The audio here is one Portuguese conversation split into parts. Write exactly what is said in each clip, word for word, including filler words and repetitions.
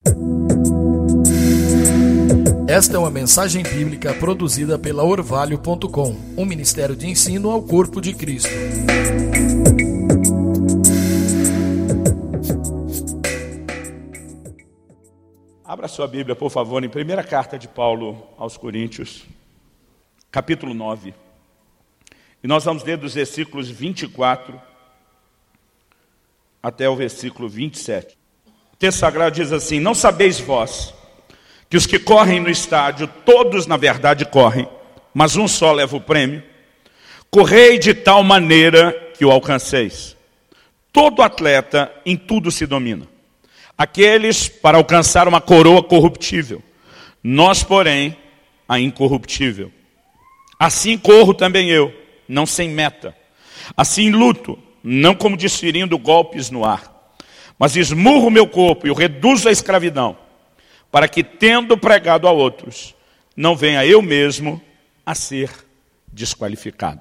Esta é uma mensagem bíblica produzida pela Orvalho ponto com, um ministério de ensino ao corpo de Cristo. Abra sua Bíblia, por favor, em primeira carta de Paulo aos Coríntios, capítulo nove. E nós vamos ler dos versículos vinte e quatro até o versículo vinte e sete. O texto sagrado diz assim: não sabeis vós que os que correm no estádio, todos na verdade correm, mas um só leva o prêmio? Correi de tal maneira que o alcanceis. Todo atleta em tudo se domina. Aqueles para alcançar uma coroa corruptível, nós, porém, a incorruptível. Assim corro também eu, não sem meta. Assim luto, não como desferindo golpes no ar, mas esmurro meu corpo e o reduzo à escravidão, para que, tendo pregado a outros, não venha eu mesmo a ser desqualificado.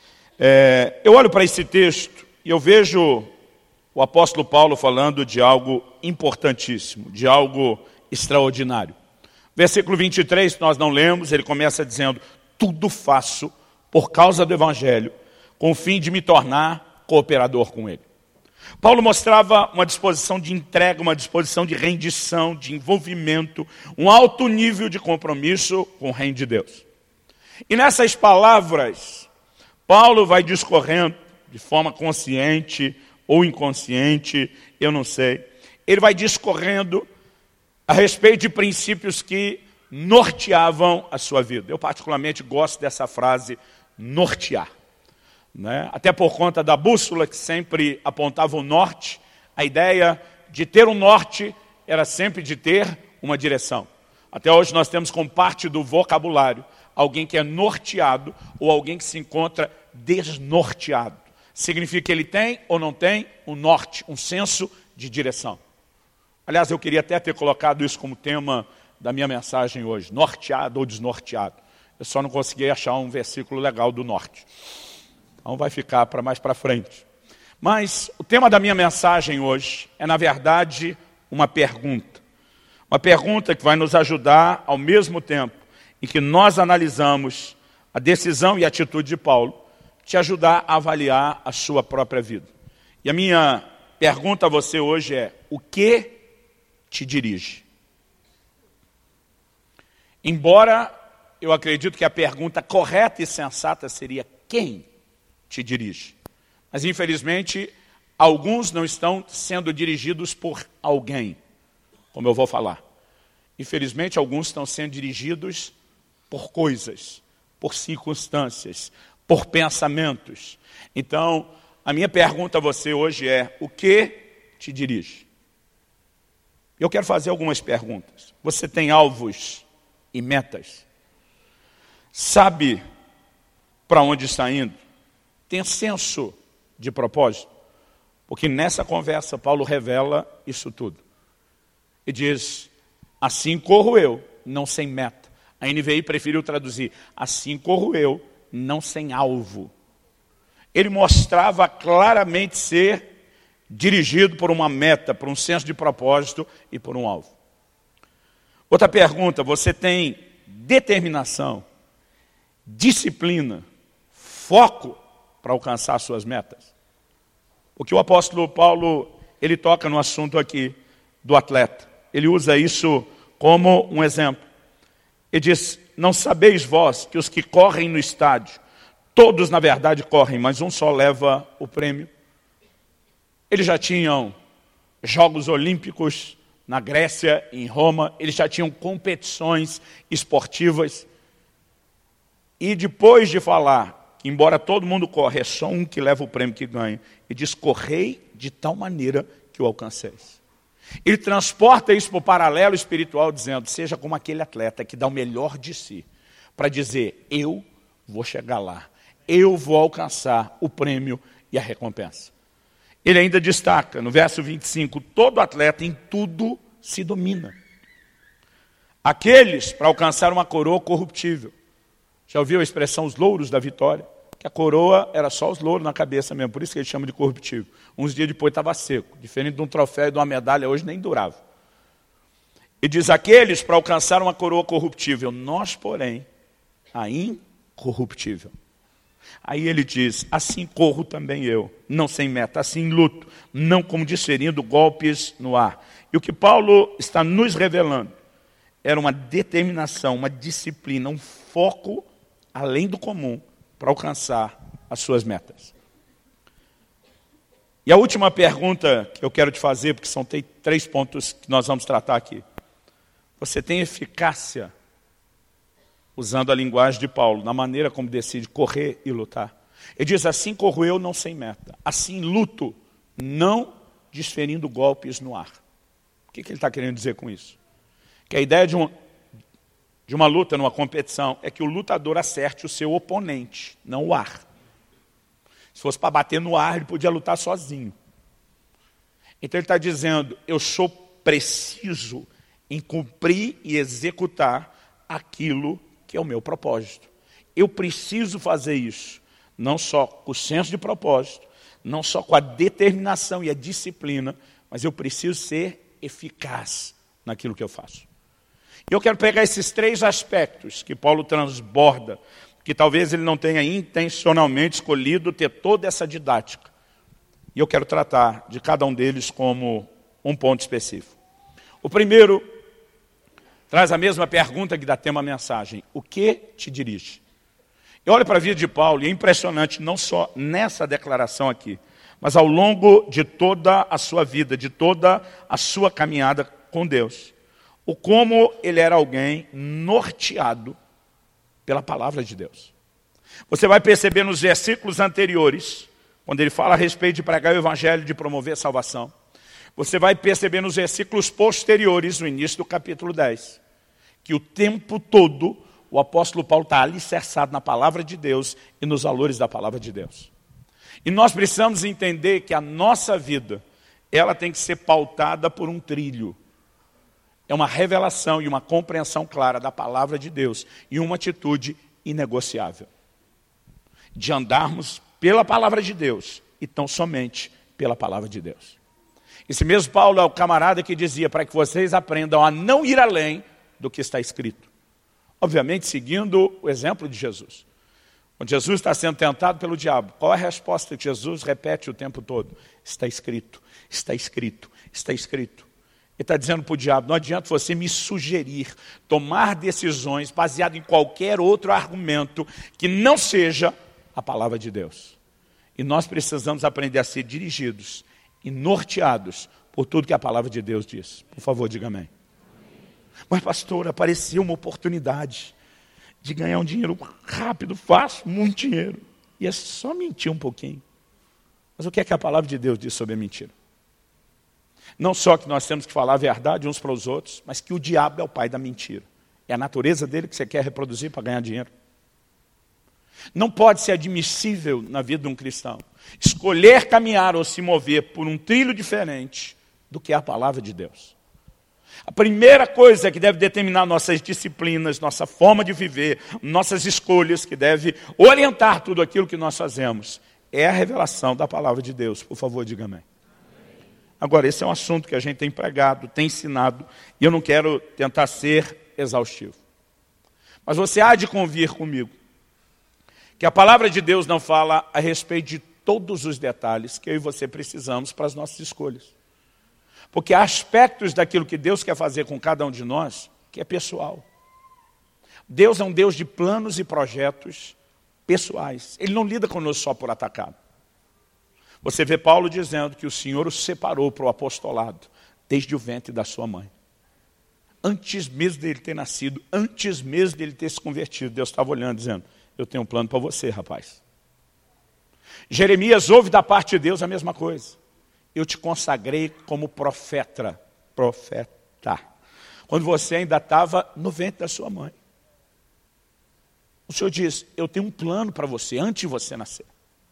É, eu olho para esse texto e eu vejo o apóstolo Paulo falando de algo importantíssimo, de algo extraordinário. Versículo vinte e três, nós não lemos, ele começa dizendo: tudo faço por causa do Evangelho, com o fim de me tornar cooperador com ele. Paulo mostrava uma disposição de entrega, uma disposição de rendição, de envolvimento, um alto nível de compromisso com o reino de Deus. E nessas palavras, Paulo vai discorrendo de forma consciente ou inconsciente, eu não sei. Ele vai discorrendo a respeito de princípios que norteavam a sua vida. Eu particularmente gosto dessa frase, nortear. Né? Até por conta da bússola que sempre apontava o norte, a ideia de ter um norte era sempre de ter uma direção. Até hoje nós temos como parte do vocabulário alguém que é norteado ou alguém que se encontra desnorteado. Significa que ele tem ou não tem um norte, um senso de direção. Aliás, eu queria até ter colocado isso como tema da minha mensagem hoje, norteado ou desnorteado. Eu só não consegui achar um versículo legal do norte. Então vai ficar para mais para frente. Mas o tema da minha mensagem hoje é, na verdade, uma pergunta. Uma pergunta que vai nos ajudar, ao mesmo tempo em que nós analisamos a decisão e a atitude de Paulo, te ajudar a avaliar a sua própria vida. E a minha pergunta a você hoje é: o que te dirige? Embora eu acredito que a pergunta correta e sensata seria: quem te dirige? Mas infelizmente alguns não estão sendo dirigidos por alguém, como eu vou falar. Infelizmente alguns estão sendo dirigidos por coisas, por circunstâncias, por pensamentos. Então, a minha pergunta a você hoje é: o que te dirige? Eu quero fazer algumas perguntas. Você tem alvos e metas? Sabe para onde está indo? Tem senso de propósito? Porque nessa conversa Paulo revela isso tudo. E diz: assim corro eu, não sem meta. A N V I preferiu traduzir: assim corro eu, não sem alvo. Ele mostrava claramente ser dirigido por uma meta, por um senso de propósito e por um alvo. Outra pergunta: você tem determinação, disciplina, foco para alcançar suas metas? O que o apóstolo Paulo, ele toca no assunto aqui do atleta. Ele usa isso como um exemplo. Ele diz: não sabeis vós que os que correm no estádio, todos na verdade correm, mas um só leva o prêmio? Eles já tinham Jogos Olímpicos na Grécia, em Roma, eles já tinham competições esportivas. E depois de falar que, embora todo mundo corre, é só um que leva o prêmio que ganha, ele diz: correi de tal maneira que o alcanceis. Ele transporta isso para o paralelo espiritual, dizendo: seja como aquele atleta que dá o melhor de si, para dizer: eu vou chegar lá, eu vou alcançar o prêmio e a recompensa. Ele ainda destaca, no verso vinte e cinco, todo atleta em tudo se domina. Aqueles para alcançar uma coroa corruptível. Já ouviu a expressão os louros da vitória? Que a coroa era só os louros na cabeça mesmo, por isso que eles chamam de corruptível. Uns dias depois estava seco, diferente de um troféu e de uma medalha, hoje nem durava. E diz, aqueles para alcançar uma coroa corruptível, nós, porém, a incorruptível. Aí ele diz, assim corro também eu, não sem meta, assim luto, não como desferindo golpes no ar. E o que Paulo está nos revelando era uma determinação, uma disciplina, um foco além do comum para alcançar as suas metas. E a última pergunta que eu quero te fazer, porque são três pontos que nós vamos tratar aqui. Você tem eficácia, usando a linguagem de Paulo, na maneira como decide correr e lutar? Ele diz, assim corro eu, não sem meta. Assim luto, não desferindo golpes no ar. O que, que ele está querendo dizer com isso? Que a ideia de, um, de uma luta, numa competição, é que o lutador acerte o seu oponente, não o ar. Se fosse para bater no ar, ele podia lutar sozinho. Então ele está dizendo, eu sou preciso em cumprir e executar aquilo que é o meu propósito. Eu preciso fazer isso, não só com o senso de propósito, não só com a determinação e a disciplina, mas eu preciso ser eficaz naquilo que eu faço. E eu quero pegar esses três aspectos que Paulo transborda, que talvez ele não tenha intencionalmente escolhido ter toda essa didática. E eu quero tratar de cada um deles como um ponto específico. O primeiro traz a mesma pergunta que dá tema à mensagem. O que te dirige? Eu olho para a vida de Paulo e é impressionante, não só nessa declaração aqui, mas ao longo de toda a sua vida, de toda a sua caminhada com Deus. O como ele era alguém norteado pela palavra de Deus. Você vai perceber nos versículos anteriores, quando ele fala a respeito de pregar o evangelho, de promover a salvação. Você vai perceber nos versículos posteriores, no início do capítulo dez, que o tempo todo o apóstolo Paulo está alicerçado na palavra de Deus e nos valores da palavra de Deus. E nós precisamos entender que a nossa vida, ela tem que ser pautada por um trilho. É uma revelação e uma compreensão clara da palavra de Deus e uma atitude inegociável. De andarmos pela palavra de Deus e tão somente pela palavra de Deus. Esse mesmo Paulo é o camarada que dizia para que vocês aprendam a não ir além do que está escrito. Obviamente seguindo o exemplo de Jesus. Quando Jesus está sendo tentado pelo diabo, qual é a resposta que Jesus repete o tempo todo? Está escrito, está escrito, está escrito. Ele está dizendo para o diabo, não adianta você me sugerir, tomar decisões baseadas em qualquer outro argumento que não seja a palavra de Deus. E nós precisamos aprender a ser dirigidos e norteados por tudo que a palavra de Deus diz. Por favor, diga amém. Mas pastor, apareceu uma oportunidade de ganhar um dinheiro rápido, fácil, muito dinheiro. E é só mentir um pouquinho. Mas o que é que a palavra de Deus diz sobre a mentira? Não só que nós temos que falar a verdade uns para os outros, mas que o diabo é o pai da mentira. É a natureza dele que você quer reproduzir para ganhar dinheiro. Não pode ser admissível na vida de um cristão escolher caminhar ou se mover por um trilho diferente do que é a palavra de Deus. A primeira coisa que deve determinar nossas disciplinas, nossa forma de viver, nossas escolhas, que deve orientar tudo aquilo que nós fazemos, é a revelação da palavra de Deus. Por favor, diga amém. Agora, esse é um assunto que a gente tem pregado, tem ensinado, e eu não quero tentar ser exaustivo. Mas você há de convir comigo que a palavra de Deus não fala a respeito de todos os detalhes que eu e você precisamos para as nossas escolhas. Porque há aspectos daquilo que Deus quer fazer com cada um de nós que é pessoal. Deus é um Deus de planos e projetos pessoais. Ele não lida conosco só por atacado. Você vê Paulo dizendo que o Senhor o separou para o apostolado desde o ventre da sua mãe. Antes mesmo dele ter nascido, antes mesmo dele ter se convertido, Deus estava olhando dizendo, eu tenho um plano para você, rapaz. Jeremias ouve da parte de Deus a mesma coisa. Eu te consagrei como profeta, profeta, quando você ainda estava no ventre da sua mãe. O Senhor diz, eu tenho um plano para você, antes de você nascer.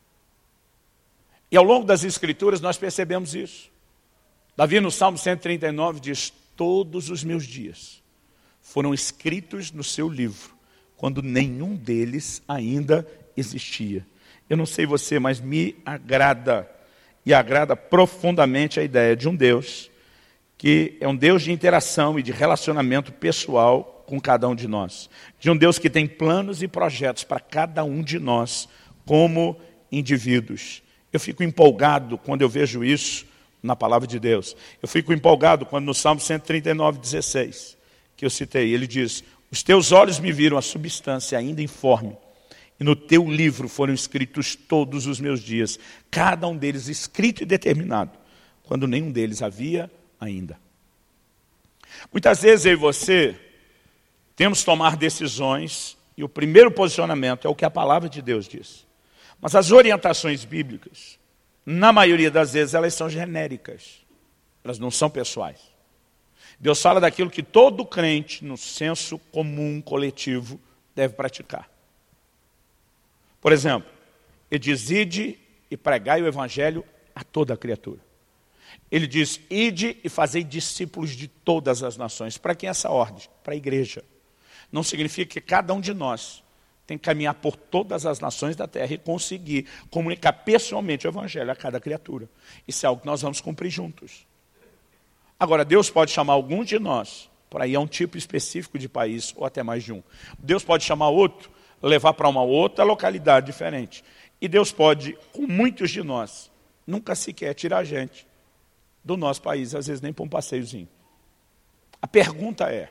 E ao longo das Escrituras nós percebemos isso. Davi no Salmo cento e trinta e nove diz, todos os meus dias foram escritos no seu livro, quando nenhum deles ainda existia. Eu não sei você, mas me agrada, e agrada profundamente a ideia de um Deus que é um Deus de interação e de relacionamento pessoal com cada um de nós. De um Deus que tem planos e projetos para cada um de nós como indivíduos. Eu fico empolgado quando eu vejo isso na palavra de Deus. Eu fico empolgado quando no Salmo cento e trinta e nove, dezesseis, que eu citei, ele diz: os teus olhos me viram a substância ainda informe, e no teu livro foram escritos todos os meus dias, cada um deles escrito e determinado, quando nenhum deles havia ainda. Muitas vezes eu e você temos que tomar decisões, e o primeiro posicionamento é o que a palavra de Deus diz. Mas as orientações bíblicas, na maioria das vezes, elas são genéricas. Elas não são pessoais. Deus fala daquilo que todo crente, no senso comum, coletivo, deve praticar. Por exemplo, ele diz: ide e pregai o evangelho a toda a criatura. Ele diz: ide e fazei discípulos de todas as nações. Para quem é essa ordem? Para a igreja. Não significa que cada um de nós tem que caminhar por todas as nações da terra e conseguir comunicar pessoalmente o evangelho a cada criatura. Isso é algo que nós vamos cumprir juntos. Agora, Deus pode chamar alguns de nós para ir a um tipo específico de país, ou até mais de um. Deus pode chamar outro, levar para uma outra localidade diferente. E Deus pode, com muitos de nós, nunca sequer tirar a gente do nosso país, às vezes nem para um passeiozinho. A pergunta é: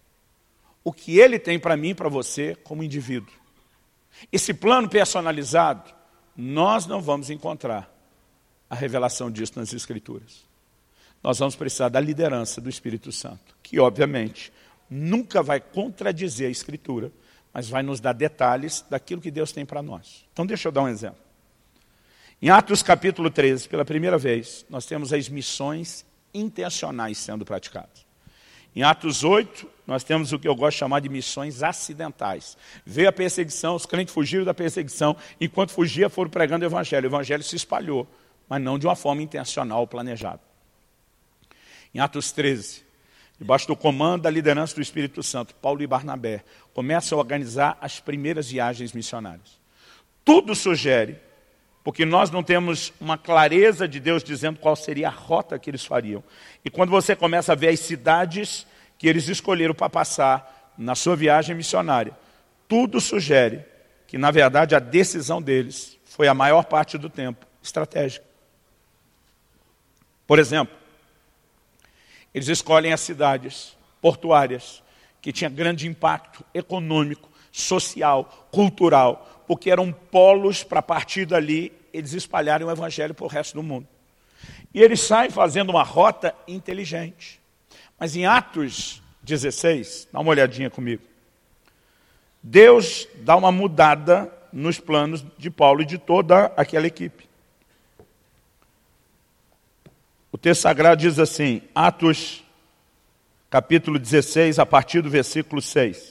o que Ele tem para mim e para você como indivíduo? Esse plano personalizado, nós não vamos encontrar a revelação disso nas Escrituras. Nós vamos precisar da liderança do Espírito Santo, que obviamente nunca vai contradizer a Escritura, mas vai nos dar detalhes daquilo que Deus tem para nós. Então deixa eu dar um exemplo. Em Atos capítulo treze, pela primeira vez, nós temos as missões intencionais sendo praticadas. Em Atos oito, nós temos o que eu gosto de chamar de missões acidentais. Veio a perseguição, os crentes fugiram da perseguição, enquanto fugia foram pregando o evangelho. O evangelho se espalhou, mas não de uma forma intencional ou planejada. Em Atos treze, debaixo do comando da liderança do Espírito Santo, Paulo e Barnabé começam a organizar as primeiras viagens missionárias. Tudo sugere, porque nós não temos uma clareza de Deus dizendo qual seria a rota que eles fariam. E quando você começa a ver as cidades que eles escolheram para passar na sua viagem missionária, tudo sugere que, na verdade, a decisão deles foi a maior parte do tempo estratégica. Por exemplo, eles escolhem as cidades portuárias que tinham grande impacto econômico, social, cultural, porque eram polos para, a partir dali, eles espalharem o evangelho para o resto do mundo. E eles saem fazendo uma rota inteligente. Mas em Atos dezesseis, dá uma olhadinha comigo, Deus dá uma mudada nos planos de Paulo e de toda aquela equipe. O texto sagrado diz assim, Atos capítulo dezesseis, a partir do versículo seis.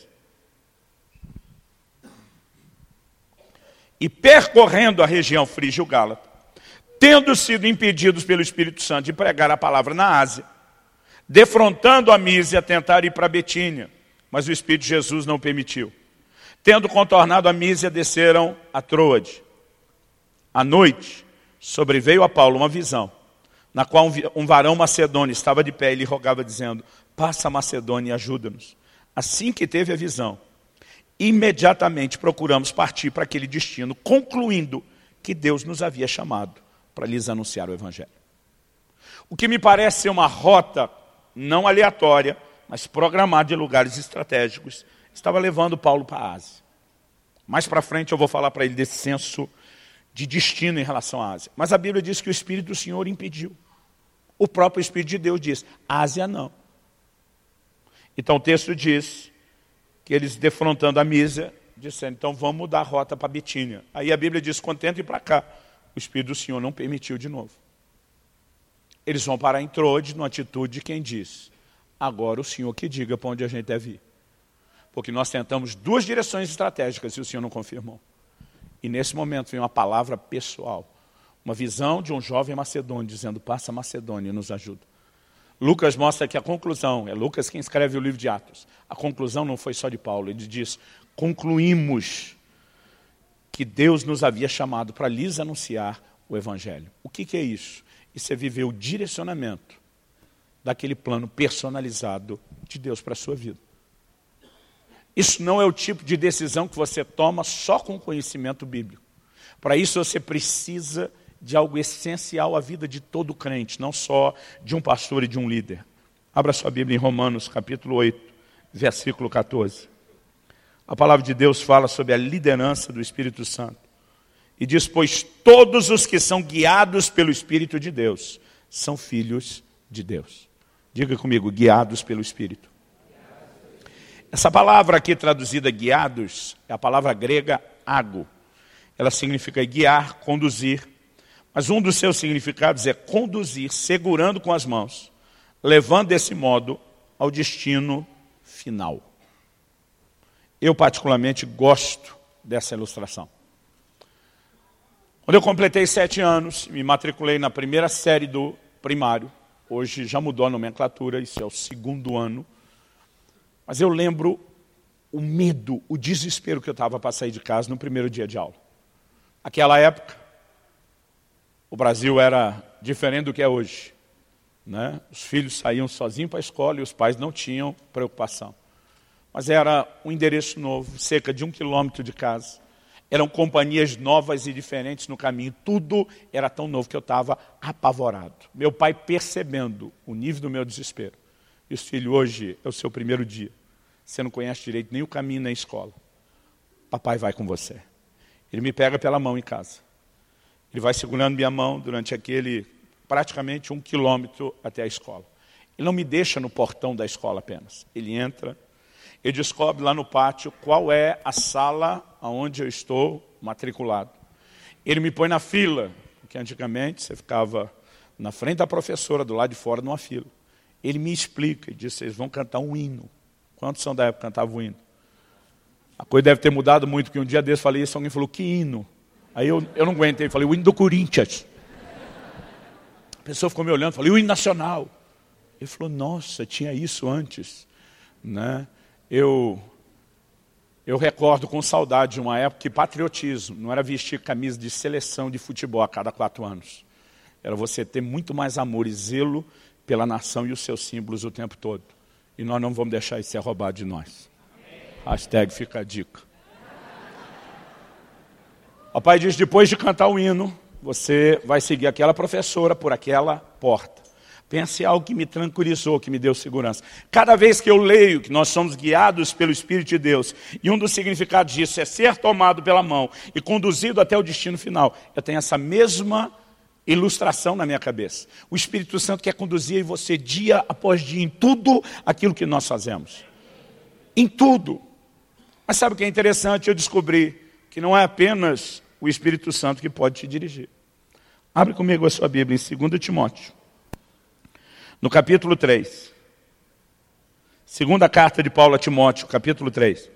E percorrendo a região frígia e gálata, tendo sido impedidos pelo Espírito Santo de pregar a palavra na Ásia, defrontando a Mísia, tentaram ir para Betínia, mas o Espírito de Jesus não permitiu. Tendo contornado a Mísia, desceram a Troade. À noite, sobreveio a Paulo uma visão, na qual um varão macedônio estava de pé e lhe rogava, dizendo: passa a Macedônia e ajuda-nos. Assim que teve a visão, imediatamente procuramos partir para aquele destino, concluindo que Deus nos havia chamado para lhes anunciar o Evangelho. O que me parece ser uma rota não aleatória, mas programada de lugares estratégicos, estava levando Paulo para a Ásia. Mais para frente eu vou falar para ele desse senso de destino em relação à Ásia. Mas a Bíblia diz que o Espírito do Senhor impediu. O próprio Espírito de Deus diz, Ásia não. Então o texto diz que eles, defrontando a Mísia, disseram, então vamos mudar a rota para Betínia. Aí a Bíblia diz, quando tenta ir para cá, o Espírito do Senhor não permitiu de novo. Eles vão parar em Troade, numa atitude de quem diz, agora o Senhor que diga para onde a gente deve ir. Porque nós tentamos duas direções estratégicas e o Senhor não confirmou. E nesse momento vem uma palavra pessoal, uma visão de um jovem macedônio, dizendo, passa a Macedônia e nos ajuda. Lucas mostra que a conclusão, é Lucas quem escreve o livro de Atos, a conclusão não foi só de Paulo, ele diz, concluímos que Deus nos havia chamado para lhes anunciar o Evangelho. O que, que é isso? Isso é viver o direcionamento daquele plano personalizado de Deus para a sua vida. Isso não é o tipo de decisão que você toma só com conhecimento bíblico. Para isso você precisa de algo essencial à vida de todo crente, não só de um pastor e de um líder. Abra sua Bíblia em Romanos, capítulo oito, versículo quatorze. A palavra de Deus fala sobre a liderança do Espírito Santo. E diz, pois todos os que são guiados pelo Espírito de Deus são filhos de Deus. Diga comigo, guiados pelo Espírito. Essa palavra aqui traduzida guiados é a palavra grega ago. Ela significa guiar, conduzir. Mas um dos seus significados é conduzir, segurando com as mãos, levando desse modo ao destino final. Eu particularmente gosto dessa ilustração. Quando eu completei sete anos, me matriculei na primeira série do primário. Hoje já mudou a nomenclatura, isso é o segundo ano. Mas eu lembro o medo, o desespero que eu estava para sair de casa no primeiro dia de aula. Naquela época, o Brasil era diferente do que é hoje. Né? Os filhos saíam sozinhos para a escola e os pais não tinham preocupação. Mas era um endereço novo, cerca de um quilômetro de casa. Eram companhias novas e diferentes no caminho. Tudo era tão novo que eu estava apavorado. Meu pai percebendo o nível do meu desespero. E os filhos, hoje é o seu primeiro dia. Você não conhece direito nem o caminho nem a escola. Papai vai com você. Ele me pega pela mão em casa. Ele vai segurando minha mão durante aquele, praticamente um quilômetro até a escola. Ele não me deixa no portão da escola apenas. Ele entra, ele descobre lá no pátio qual é a sala onde eu estou matriculado. Ele me põe na fila, porque antigamente você ficava na frente da professora, do lado de fora, numa fila. Ele me explica e diz, vocês vão cantar um hino. Quantos são da época que cantavam o hino? A coisa deve ter mudado muito, porque um dia desse eu falei isso, alguém falou, que hino? Aí eu, eu não aguentei, falei, o hino do Corinthians. A pessoa ficou me olhando, falei, o hino nacional. Ele falou, nossa, tinha isso antes. Né? Eu, eu recordo com saudade de uma época que patriotismo não era vestir camisa de seleção de futebol a cada quatro anos. Era você ter muito mais amor e zelo pela nação e os seus símbolos o tempo todo. E nós não vamos deixar isso ser roubado de nós. Hashtag fica a dica. O pai diz, depois de cantar o hino, você vai seguir aquela professora por aquela porta. Pense em algo que me tranquilizou, que me deu segurança. Cada vez que eu leio que nós somos guiados pelo Espírito de Deus, e um dos significados disso é ser tomado pela mão e conduzido até o destino final, eu tenho essa mesma ilustração na minha cabeça. O Espírito Santo quer conduzir você dia após dia em tudo aquilo que nós fazemos. Em tudo. Mas sabe o que é interessante? Eu descobri que não é apenas o Espírito Santo que pode te dirigir. Abre comigo a sua Bíblia em segundo Timóteo. No capítulo três. Segunda carta de Paulo a Timóteo, capítulo três.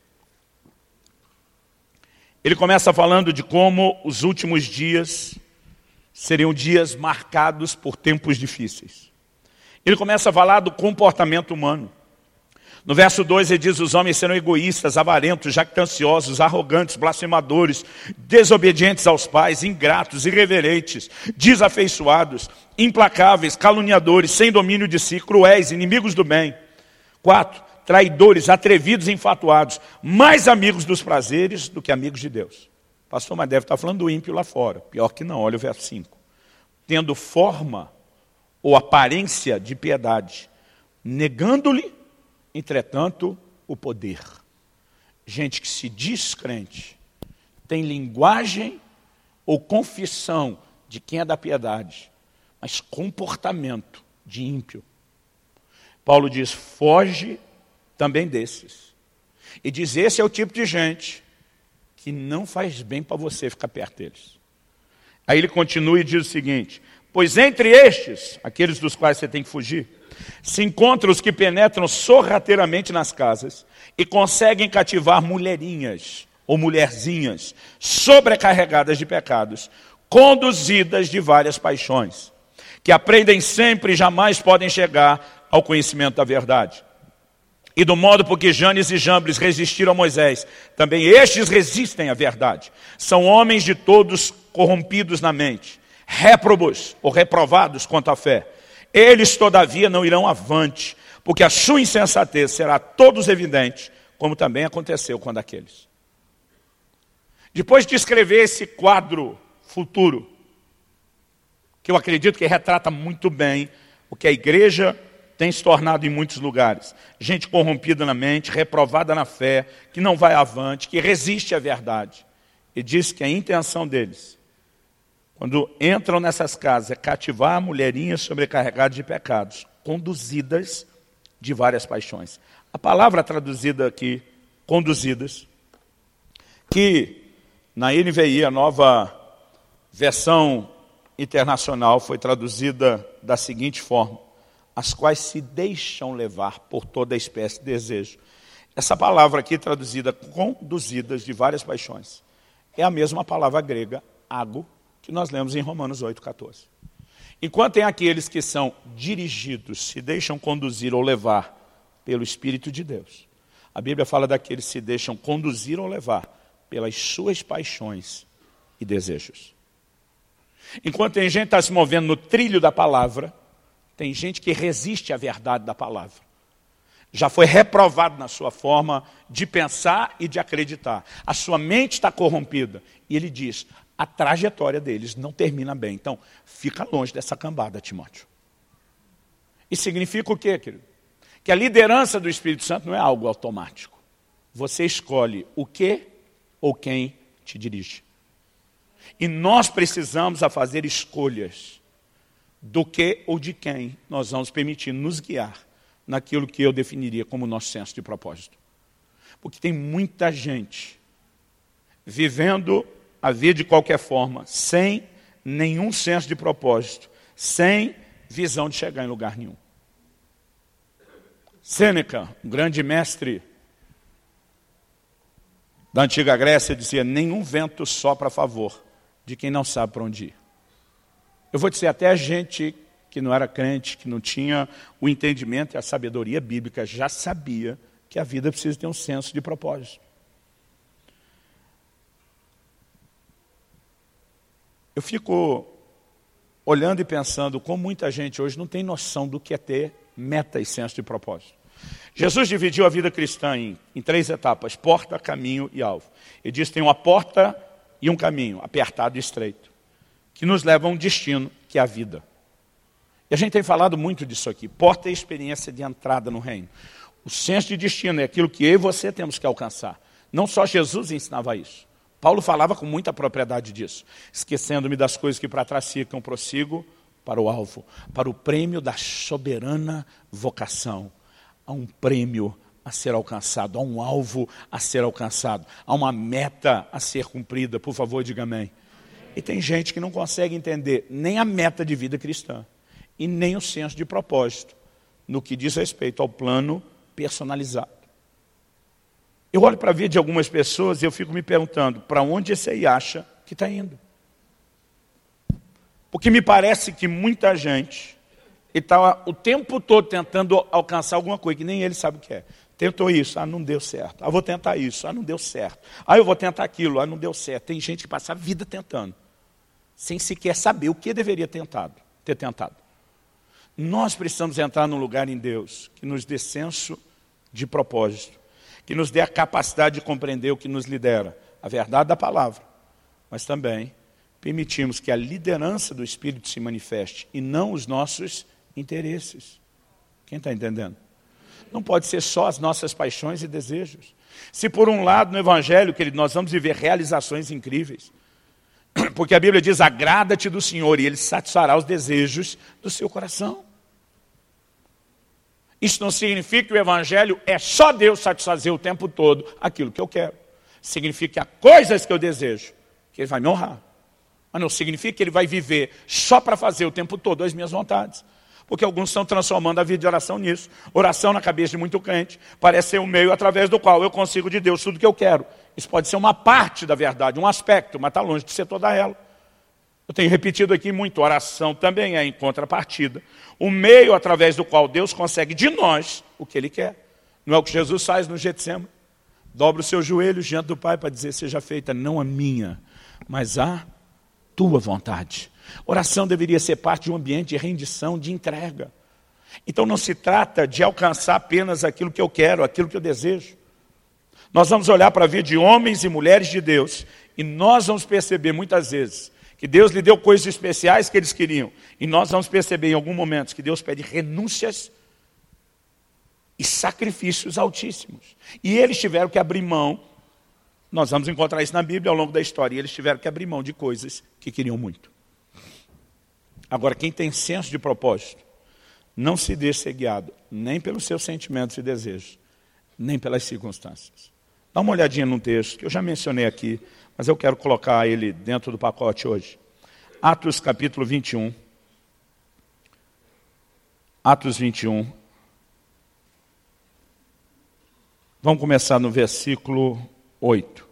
Ele começa falando de como os últimos dias seriam dias marcados por tempos difíceis. Ele começa a falar do comportamento humano. No verso dois ele diz, os homens serão egoístas, avarentos, jactanciosos, arrogantes, blasfemadores, desobedientes aos pais, ingratos, irreverentes, desafeiçoados, implacáveis, caluniadores, sem domínio de si, cruéis, inimigos do bem. Quatro, traidores, atrevidos e infatuados, mais amigos dos prazeres do que amigos de Deus. Pastor, mas deve estar falando do ímpio lá fora. Pior que não, olha o verso cinco. Tendo forma ou aparência de piedade, negando-lhe, entretanto, o poder. Gente que se diz crente, tem linguagem ou confissão de quem é da piedade, mas comportamento de ímpio. Paulo diz, foge também desses. E diz, esse é o tipo de gente que não faz bem para você ficar perto deles. Aí ele continua e diz o seguinte, pois entre estes, aqueles dos quais você tem que fugir, se encontram os que penetram sorrateiramente nas casas e conseguem cativar mulherinhas ou mulherzinhas sobrecarregadas de pecados, conduzidas de várias paixões, que aprendem sempre e jamais podem chegar ao conhecimento da verdade. E do modo por que Janes e Jambres resistiram a Moisés, também estes resistem à verdade. São homens de todos corrompidos na mente, réprobos ou reprovados quanto à fé. Eles, todavia, não irão avante, porque a sua insensatez será a todos evidente, como também aconteceu com aqueles. Depois de escrever esse quadro futuro, que eu acredito que retrata muito bem o que a igreja tem se tornado em muitos lugares. Gente corrompida na mente, reprovada na fé, que não vai avante, que resiste à verdade. E diz que a intenção deles, quando entram nessas casas, é cativar mulherinhas sobrecarregadas de pecados, conduzidas de várias paixões. A palavra traduzida aqui, conduzidas, que na N V I, a nova versão internacional, foi traduzida da seguinte forma: as quais se deixam levar por toda espécie de desejo. Essa palavra aqui, traduzida conduzidas de várias paixões, é a mesma palavra grega, ago, que nós lemos em Romanos oito, quatorze. Enquanto tem aqueles que são dirigidos, se deixam conduzir ou levar pelo Espírito de Deus, a Bíblia fala daqueles que se deixam conduzir ou levar pelas suas paixões e desejos. Enquanto tem gente que está se movendo no trilho da palavra, tem gente que resiste à verdade da palavra. Já foi reprovado na sua forma de pensar e de acreditar. A sua mente está corrompida. E ele diz, a trajetória deles não termina bem. Então, fica longe dessa cambada, Timóteo. Isso significa o quê, querido? Que a liderança do Espírito Santo não é algo automático. Você escolhe o que ou quem te dirige. E nós precisamos a fazer escolhas do que ou de quem nós vamos permitir nos guiar naquilo que eu definiria como nosso senso de propósito. Porque tem muita gente vivendo a vida de qualquer forma, sem nenhum senso de propósito, sem visão de chegar em lugar nenhum. Sêneca, um grande mestre da antiga Grécia, dizia, nenhum vento sopra a favor de quem não sabe para onde ir. Eu vou dizer, até a gente que não era crente, que não tinha o entendimento e a sabedoria bíblica, já sabia que a vida precisa ter um senso de propósito. Eu fico olhando e pensando como muita gente hoje não tem noção do que é ter meta e senso de propósito. Jesus dividiu a vida cristã em, em três etapas, porta, caminho e alvo. Ele diz que tem uma porta e um caminho, apertado e estreito, que nos leva a um destino, que é a vida. E a gente tem falado muito disso aqui. Porta é a experiência de entrada no reino. O senso de destino é aquilo que eu e você temos que alcançar. Não só Jesus ensinava isso. Paulo falava com muita propriedade disso. Esquecendo-me das coisas que para trás ficam, prossigo para o alvo, para o prêmio da soberana vocação. Há um prêmio a ser alcançado, há um alvo a ser alcançado, há uma meta a ser cumprida. Por favor, diga amém. E tem gente que não consegue entender nem a meta de vida cristã e nem o senso de propósito no que diz respeito ao plano personalizado. Eu olho para a vida de algumas pessoas e eu fico me perguntando, para onde esse aí acha que está indo? Porque me parece que muita gente está o tempo todo tentando alcançar alguma coisa que nem ele sabe o que é. Tentou isso, ah, não deu certo. Ah, vou tentar isso, ah, não deu certo. Ah, eu vou tentar aquilo, ah, não deu certo. Tem gente que passa a vida tentando, sem sequer saber o que deveria tentado, ter tentado. Nós precisamos entrar num lugar em Deus que nos dê senso de propósito, que nos dê a capacidade de compreender o que nos lidera, a verdade da palavra, mas também permitimos que a liderança do Espírito se manifeste e não os nossos interesses. Quem está entendendo? Não pode ser só as nossas paixões e desejos. Se por um lado no Evangelho, querido, nós vamos viver realizações incríveis, porque a Bíblia diz, agrada-te do Senhor e Ele satisfará os desejos do seu coração. Isso não significa que o Evangelho é só Deus satisfazer o tempo todo aquilo que eu quero. Significa que há coisas que eu desejo, que Ele vai me honrar. Mas não significa que Ele vai viver só para fazer o tempo todo as minhas vontades. Porque alguns estão transformando a vida de oração nisso. Oração na cabeça de muito crente parece ser um meio através do qual eu consigo de Deus tudo que eu quero. Isso pode ser uma parte da verdade, um aspecto, mas está longe de ser toda ela. Eu tenho repetido aqui muito, oração também é em contrapartida. O meio através do qual Deus consegue de nós o que Ele quer. Não é o que Jesus faz no Getsêmani? Dobra os seus joelhos diante do Pai para dizer, seja feita não a minha, mas a tua vontade. Oração deveria ser parte de um ambiente de rendição, de entrega. Então não se trata de alcançar apenas aquilo que eu quero, aquilo que eu desejo. Nós vamos olhar para a vida de homens e mulheres de Deus e nós vamos perceber muitas vezes que Deus lhe deu coisas especiais que eles queriam. E nós vamos perceber em alguns momentos que Deus pede renúncias e sacrifícios altíssimos. E eles tiveram que abrir mão, nós vamos encontrar isso na Bíblia ao longo da história, e eles tiveram que abrir mão de coisas que queriam muito. Agora, quem tem senso de propósito, não se deixe ser guiado, nem pelos seus sentimentos e desejos, nem pelas circunstâncias. Dá uma olhadinha num texto que eu já mencionei aqui, mas eu quero colocar ele dentro do pacote hoje. Atos capítulo vinte e um. Atos vinte e um. Vamos começar no versículo oito.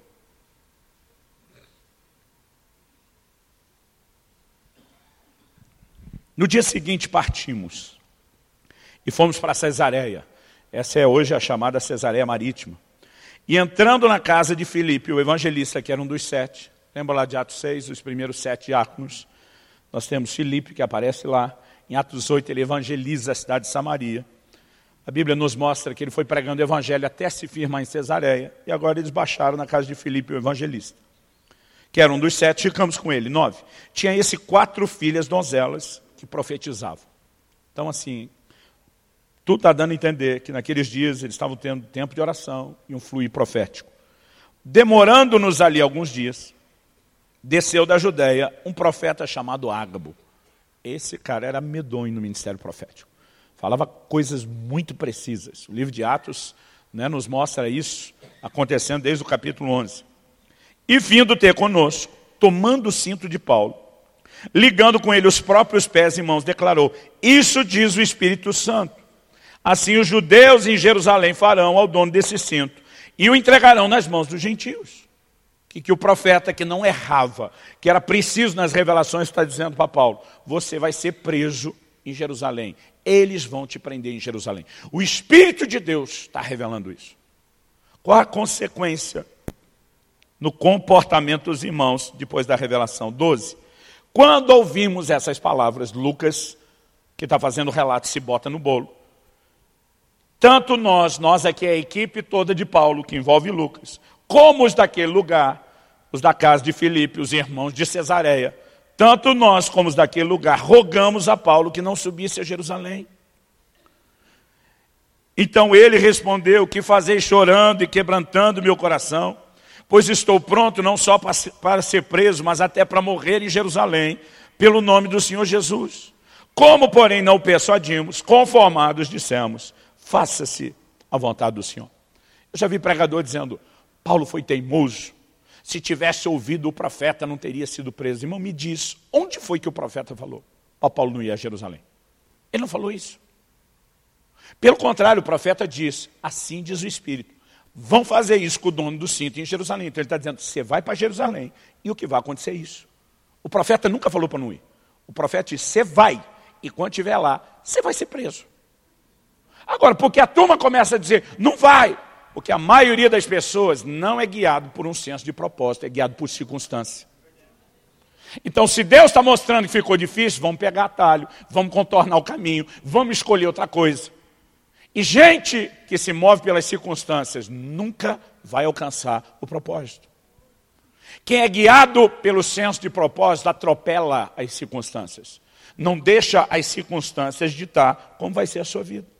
No dia seguinte partimos e fomos para Cesareia. Essa é hoje a chamada Cesareia Marítima. E entrando na casa de Filipe, o evangelista, que era um dos sete, lembra lá de Atos seis, os primeiros sete diáconos, nós temos Filipe, que aparece lá. Em Atos oito, ele evangeliza a cidade de Samaria. A Bíblia nos mostra que ele foi pregando o evangelho até se firmar em Cesareia, e agora eles baixaram na casa de Filipe, o evangelista, que era um dos sete, ficamos com ele, nove. Tinha esse quatro filhas donzelas que profetizavam. Então, assim, tudo está dando a entender que naqueles dias eles estavam tendo tempo de oração e um fluir profético. Demorando-nos ali alguns dias, desceu da Judéia um profeta chamado Ágabo. Esse cara era medonho no ministério profético. Falava coisas muito precisas. O livro de Atos, né, nos mostra isso acontecendo desde o capítulo onze. E vindo ter conosco, tomando o cinto de Paulo, ligando com ele os próprios pés e mãos, declarou: isso diz o Espírito Santo. Assim os judeus em Jerusalém farão ao dono desse cinto e o entregarão nas mãos dos gentios. Que, que o profeta que não errava, que era preciso nas revelações, está dizendo para Paulo: você vai ser preso em Jerusalém. Eles vão te prender em Jerusalém. O Espírito de Deus está revelando isso. Qual a consequência no comportamento dos irmãos depois da revelação? doze. Quando ouvimos essas palavras, Lucas, que está fazendo o relato, se bota no bolo. Tanto nós, nós aqui é a equipe toda de Paulo, que envolve Lucas, como os daquele lugar, os da casa de Filipe, os irmãos de Cesareia, tanto nós como os daquele lugar, rogamos a Paulo que não subisse a Jerusalém. Então ele respondeu: que fazeis chorando e quebrantando meu coração? Pois estou pronto não só para ser preso, mas até para morrer em Jerusalém, pelo nome do Senhor Jesus. Como, porém, não o persuadimos, conformados dissemos: faça-se a vontade do Senhor. Eu já vi pregador dizendo: Paulo foi teimoso. Se tivesse ouvido o profeta, não teria sido preso. Irmão, me diz, onde foi que o profeta falou para Paulo não ir a Jerusalém? Ele não falou isso. Pelo contrário, o profeta diz: assim diz o Espírito, vão fazer isso com o dono do cinto em Jerusalém. Então ele está dizendo: você vai para Jerusalém, e o que vai acontecer é isso. O profeta nunca falou para não ir. O profeta disse: você vai, e quando estiver lá, você vai ser preso. Agora, porque a turma começa a dizer: não vai, porque a maioria das pessoas não é guiado por um senso de propósito, é guiado por circunstância. Então, se Deus está mostrando que ficou difícil, vamos pegar atalho, vamos contornar o caminho, vamos escolher outra coisa. E gente que se move pelas circunstâncias nunca vai alcançar o propósito. Quem é guiado pelo senso de propósito atropela as circunstâncias. Não deixa as circunstâncias ditar como vai ser a sua vida.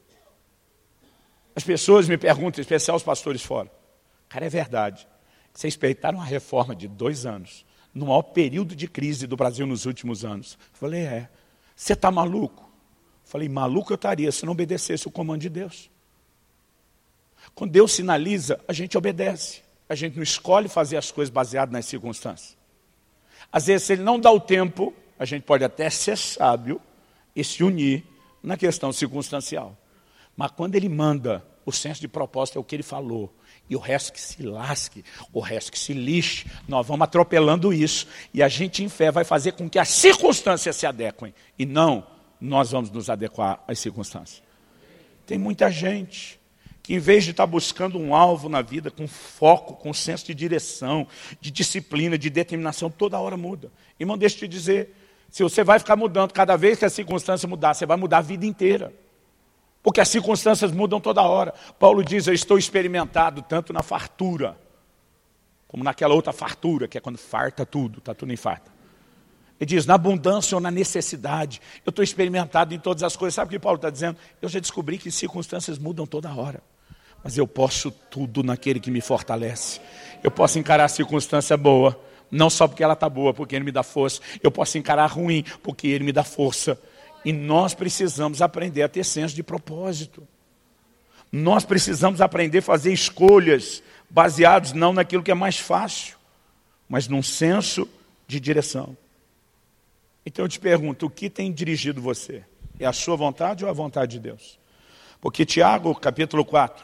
As pessoas me perguntam, em especial os pastores fora: cara, é verdade, vocês peitaram uma reforma de dois anos, no maior período de crise do Brasil nos últimos anos. Eu falei: é, você está maluco? Eu falei: maluco eu estaria se não obedecesse o comando de Deus. Quando Deus sinaliza, a gente obedece. A gente não escolhe fazer as coisas baseadas nas circunstâncias. Às vezes, se Ele não dá o tempo, a gente pode até ser sábio e se unir na questão circunstancial. Mas quando Ele manda, o senso de propósito é o que Ele falou. E o resto que se lasque, o resto que se lixe, nós vamos atropelando isso. E a gente em fé vai fazer com que as circunstâncias se adequem. E não, nós vamos nos adequar às circunstâncias. Tem muita gente que em vez de estar buscando um alvo na vida, com foco, com senso de direção, de disciplina, de determinação, toda hora muda. Irmão, deixa eu te dizer, se você vai ficar mudando cada vez que a circunstância mudar, você vai mudar a vida inteira. Porque as circunstâncias mudam toda hora. Paulo diz, eu estou experimentado tanto na fartura, como naquela outra fartura, que é quando farta tudo, está tudo em farta. Ele diz, na abundância ou na necessidade, eu estou experimentado em todas as coisas. Sabe o que Paulo está dizendo? Eu já descobri que circunstâncias mudam toda hora. Mas eu posso tudo naquele que me fortalece. Eu posso encarar a circunstância boa, não só porque ela está boa, porque ele me dá força. Eu posso encarar ruim, porque ele me dá força. E nós precisamos aprender a ter senso de propósito. Nós precisamos aprender a fazer escolhas baseadas não naquilo que é mais fácil, mas num senso de direção. Então eu te pergunto, o que tem dirigido você? É a sua vontade ou a vontade de Deus? Porque Tiago, capítulo quatro,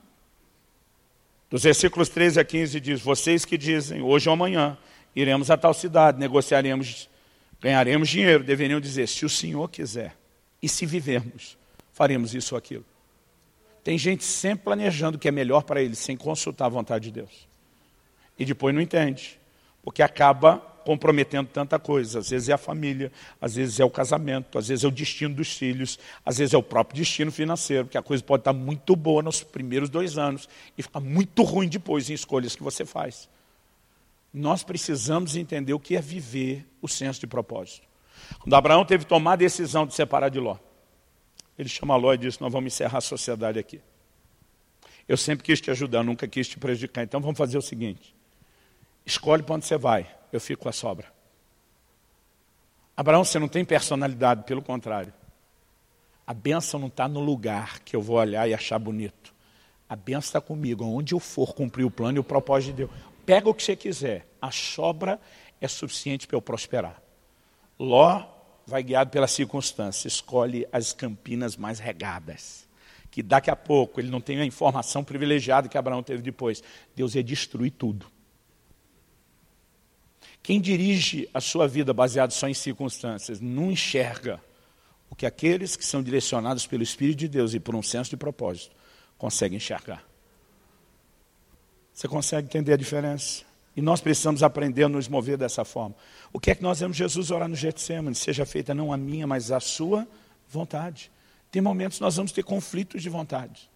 dos versículos treze a quinze diz, vocês que dizem, hoje ou amanhã, iremos a tal cidade, negociaremos, ganharemos dinheiro, deveriam dizer, se o Senhor quiser, e se vivermos, faremos isso ou aquilo. Tem gente sempre planejando o que é melhor para ele, sem consultar a vontade de Deus. E depois não entende, porque acaba comprometendo tanta coisa. Às vezes é a família, às vezes é o casamento, às vezes é o destino dos filhos, às vezes é o próprio destino financeiro, porque a coisa pode estar muito boa nos primeiros dois anos e ficar muito ruim depois em escolhas que você faz. Nós precisamos entender o que é viver o senso de propósito. Quando Abraão teve que tomar a decisão de separar de Ló, ele chama Ló e disse, nós vamos encerrar a sociedade aqui. Eu sempre quis te ajudar, nunca quis te prejudicar, então vamos fazer o seguinte, escolhe para onde você vai, eu fico com a sobra. Abraão, você não tem personalidade, pelo contrário. A bênção não está no lugar que eu vou olhar e achar bonito. A bênção está comigo, onde eu for cumprir o plano e o propósito de Deus. Pega o que você quiser, a sobra é suficiente para eu prosperar. Ló vai guiado pela circunstância, escolhe as campinas mais regadas, que daqui a pouco ele não tem a informação privilegiada que Abraão teve depois. Deus ia destruir tudo. Quem dirige a sua vida baseado só em circunstâncias, não enxerga o que aqueles que são direcionados pelo Espírito de Deus e por um senso de propósito, conseguem enxergar. Você consegue entender a diferença? E nós precisamos aprender a nos mover dessa forma. O que é que nós vemos Jesus orar no Getsemane? Seja feita não a minha, mas a sua vontade. Tem momentos que nós vamos ter conflitos de vontade.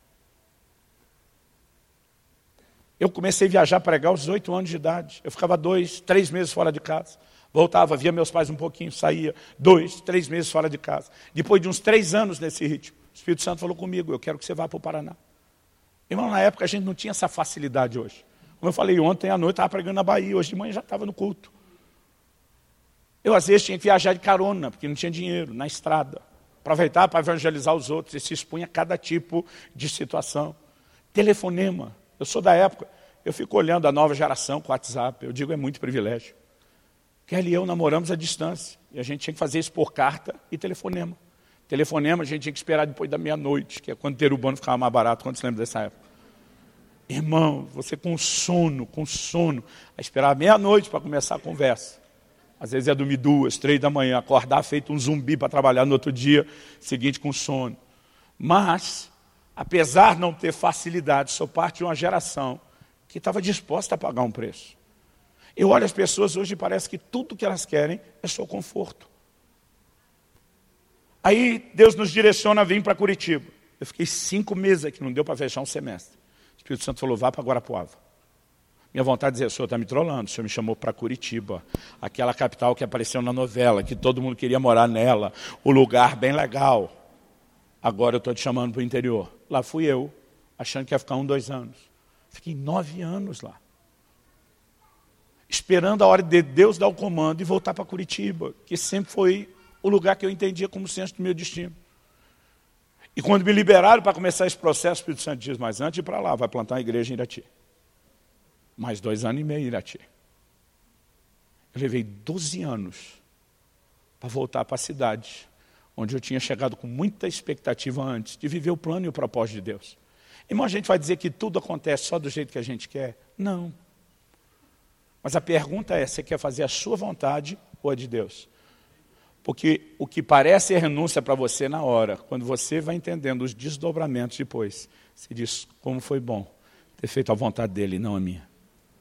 Eu comecei a viajar, pregar aos oito anos de idade. Eu ficava dois, três meses fora de casa. Voltava, via meus pais um pouquinho, saía. Dois, três meses fora de casa. Depois de uns três anos nesse ritmo, o Espírito Santo falou comigo, eu quero que você vá para o Paraná. Irmão, na época a gente não tinha essa facilidade hoje. Como eu falei, ontem à noite estava pregando na Bahia, hoje de manhã já estava no culto. Eu às vezes tinha que viajar de carona, porque não tinha dinheiro, na estrada. Aproveitar para evangelizar os outros, e se expunha a cada tipo de situação. Telefonema. Eu sou da época, eu fico olhando a nova geração com o WhatsApp, eu digo, é muito privilégio. Kelly e eu namoramos à distância, e a gente tinha que fazer isso por carta e telefonema. Telefonema a gente tinha que esperar depois da meia-noite, que é quando o terubano ficava mais barato, quando você lembra dessa época. Irmão, você com sono, com sono, a esperar meia-noite para começar a conversa. Às vezes é dormir duas, três da manhã, acordar feito um zumbi para trabalhar no outro dia seguinte com sono. Mas, apesar de não ter facilidade, sou parte de uma geração que estava disposta a pagar um preço. Eu olho as pessoas hoje e parece que tudo que elas querem é só conforto. Aí Deus nos direciona a vir para Curitiba. Eu fiquei cinco meses aqui, não deu para fechar um semestre. O Espírito Santo falou, vá para Guarapuava. Minha vontade de dizer, o senhor está me trolando, o senhor me chamou para Curitiba, aquela capital que apareceu na novela, que todo mundo queria morar nela, o lugar bem legal. Agora eu estou te chamando para o interior. Lá fui eu, achando que ia ficar um, dois anos. Fiquei nove anos lá. Esperando a hora de Deus dar o comando e voltar para Curitiba, que sempre foi o lugar que eu entendia como centro do meu destino. E quando me liberaram para começar esse processo, o Espírito Santo diz, mas antes de ir para lá, vai plantar uma igreja em Irati. Mais dois anos e meio em Irati. Eu levei doze anos para voltar para a cidade, onde eu tinha chegado com muita expectativa antes, de viver o plano e o propósito de Deus. Irmão, a gente vai dizer que tudo acontece só do jeito que a gente quer? Não. Mas a pergunta é, você quer fazer a sua vontade ou a de Deus? Porque o que parece renúncia para você na hora, quando você vai entendendo os desdobramentos depois, Você diz, como foi bom ter feito a vontade dele e não a minha.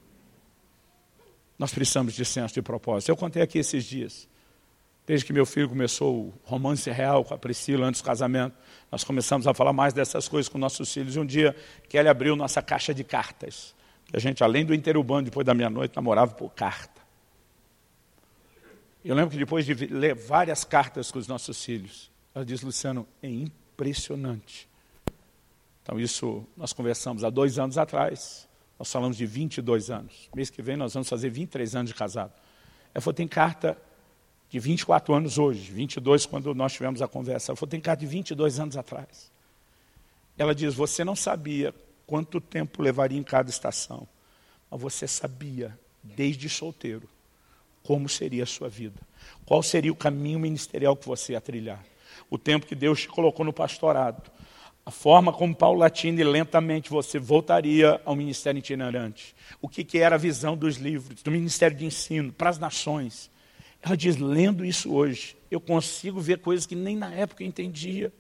Nós precisamos de senso de propósito. Eu contei aqui esses dias. Desde que meu filho começou o romance real com a Priscila antes do casamento, nós começamos a falar mais dessas coisas com nossos filhos. E um dia, Kelly abriu nossa caixa de cartas. A gente, além do interurbano, depois da meia-noite, namorava por carta. Eu lembro que depois de ler várias cartas com os nossos filhos, ela disse, Luciano, é impressionante. Então isso, nós conversamos há dois anos atrás. Nós falamos de vinte e dois anos. Mês que vem nós vamos fazer vinte e três anos de casado. Ela falou, tem carta de vinte e quatro anos hoje, vinte e dois quando nós tivemos a conversa. Ela falou, tem carta de vinte e dois anos atrás. Ela diz, você não sabia quanto tempo levaria em cada estação, mas você sabia, desde solteiro, como seria a sua vida. Qual seria o caminho ministerial que você ia trilhar. O tempo que Deus te colocou no pastorado. A forma como paulatina e lentamente você voltaria ao ministério itinerante. O que, que era a visão dos livros, do ministério de ensino, para as nações. Ela diz, lendo isso hoje, eu consigo ver coisas que nem na época eu entendia.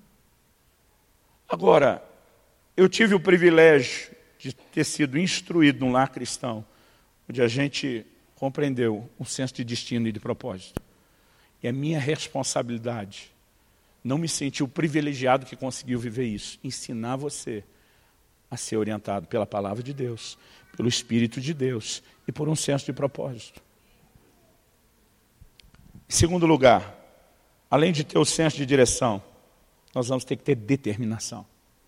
Agora, eu tive o privilégio de ter sido instruído num lar cristão, onde a gente compreendeu um senso de destino e de propósito. E a minha responsabilidade, não me senti o privilegiado que conseguiu viver isso. Ensinar você a ser orientado pela palavra de Deus, pelo Espírito de Deus e por um senso de propósito. Em segundo lugar, além de ter o senso de direção, nós vamos ter que ter determinação.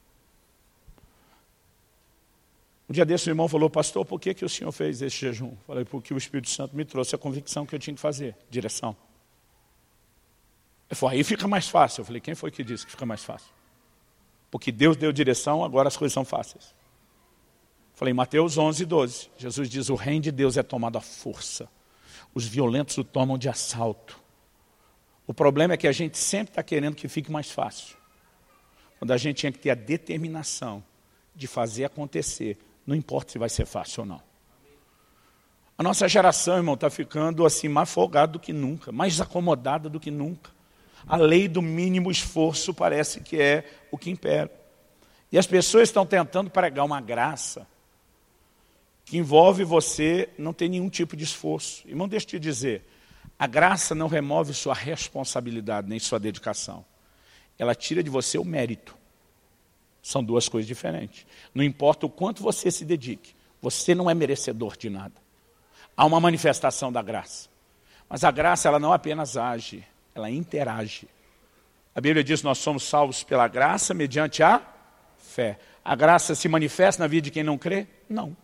Um dia desse o irmão falou, pastor, por que, que o senhor fez esse jejum? Falei, porque o Espírito Santo me trouxe a convicção que eu tinha que fazer, direção. Ele falou, aí fica mais fácil. Eu falei, quem foi que disse que fica mais fácil? Porque Deus deu direção, agora as coisas são fáceis. Eu falei, Mateus onze, doze. Jesus diz, o reino de Deus é tomado à força. Os violentos o tomam de assalto. O problema é que a gente sempre está querendo que fique mais fácil. Quando a gente tinha que ter a determinação de fazer acontecer, não importa se vai ser fácil ou não. A nossa geração, irmão, está ficando assim mais folgada do que nunca, mais acomodada do que nunca. A lei do mínimo esforço parece que é o que impera. E as pessoas estão tentando pregar uma graça que envolve você não ter nenhum tipo de esforço. Irmão, deixa eu te dizer, a graça não remove sua responsabilidade, nem sua dedicação. Ela tira de você o mérito. São duas coisas diferentes. Não importa o quanto você se dedique, você não é merecedor de nada. Há uma manifestação da graça. Mas a graça, ela não apenas age, ela interage. A Bíblia diz que nós somos salvos pela graça mediante a fé. A graça se manifesta na vida de quem não crê? Não.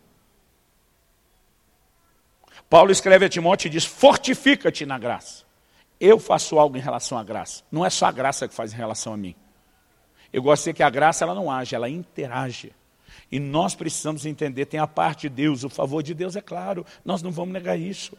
Paulo escreve a Timóteo e diz, fortifica-te na graça. Eu faço algo em relação à graça. Não é só a graça que faz em relação a mim. Eu gosto de dizer que a graça ela não age, ela interage. E nós precisamos entender, tem a parte de Deus, o favor de Deus, é claro. Nós não vamos negar isso.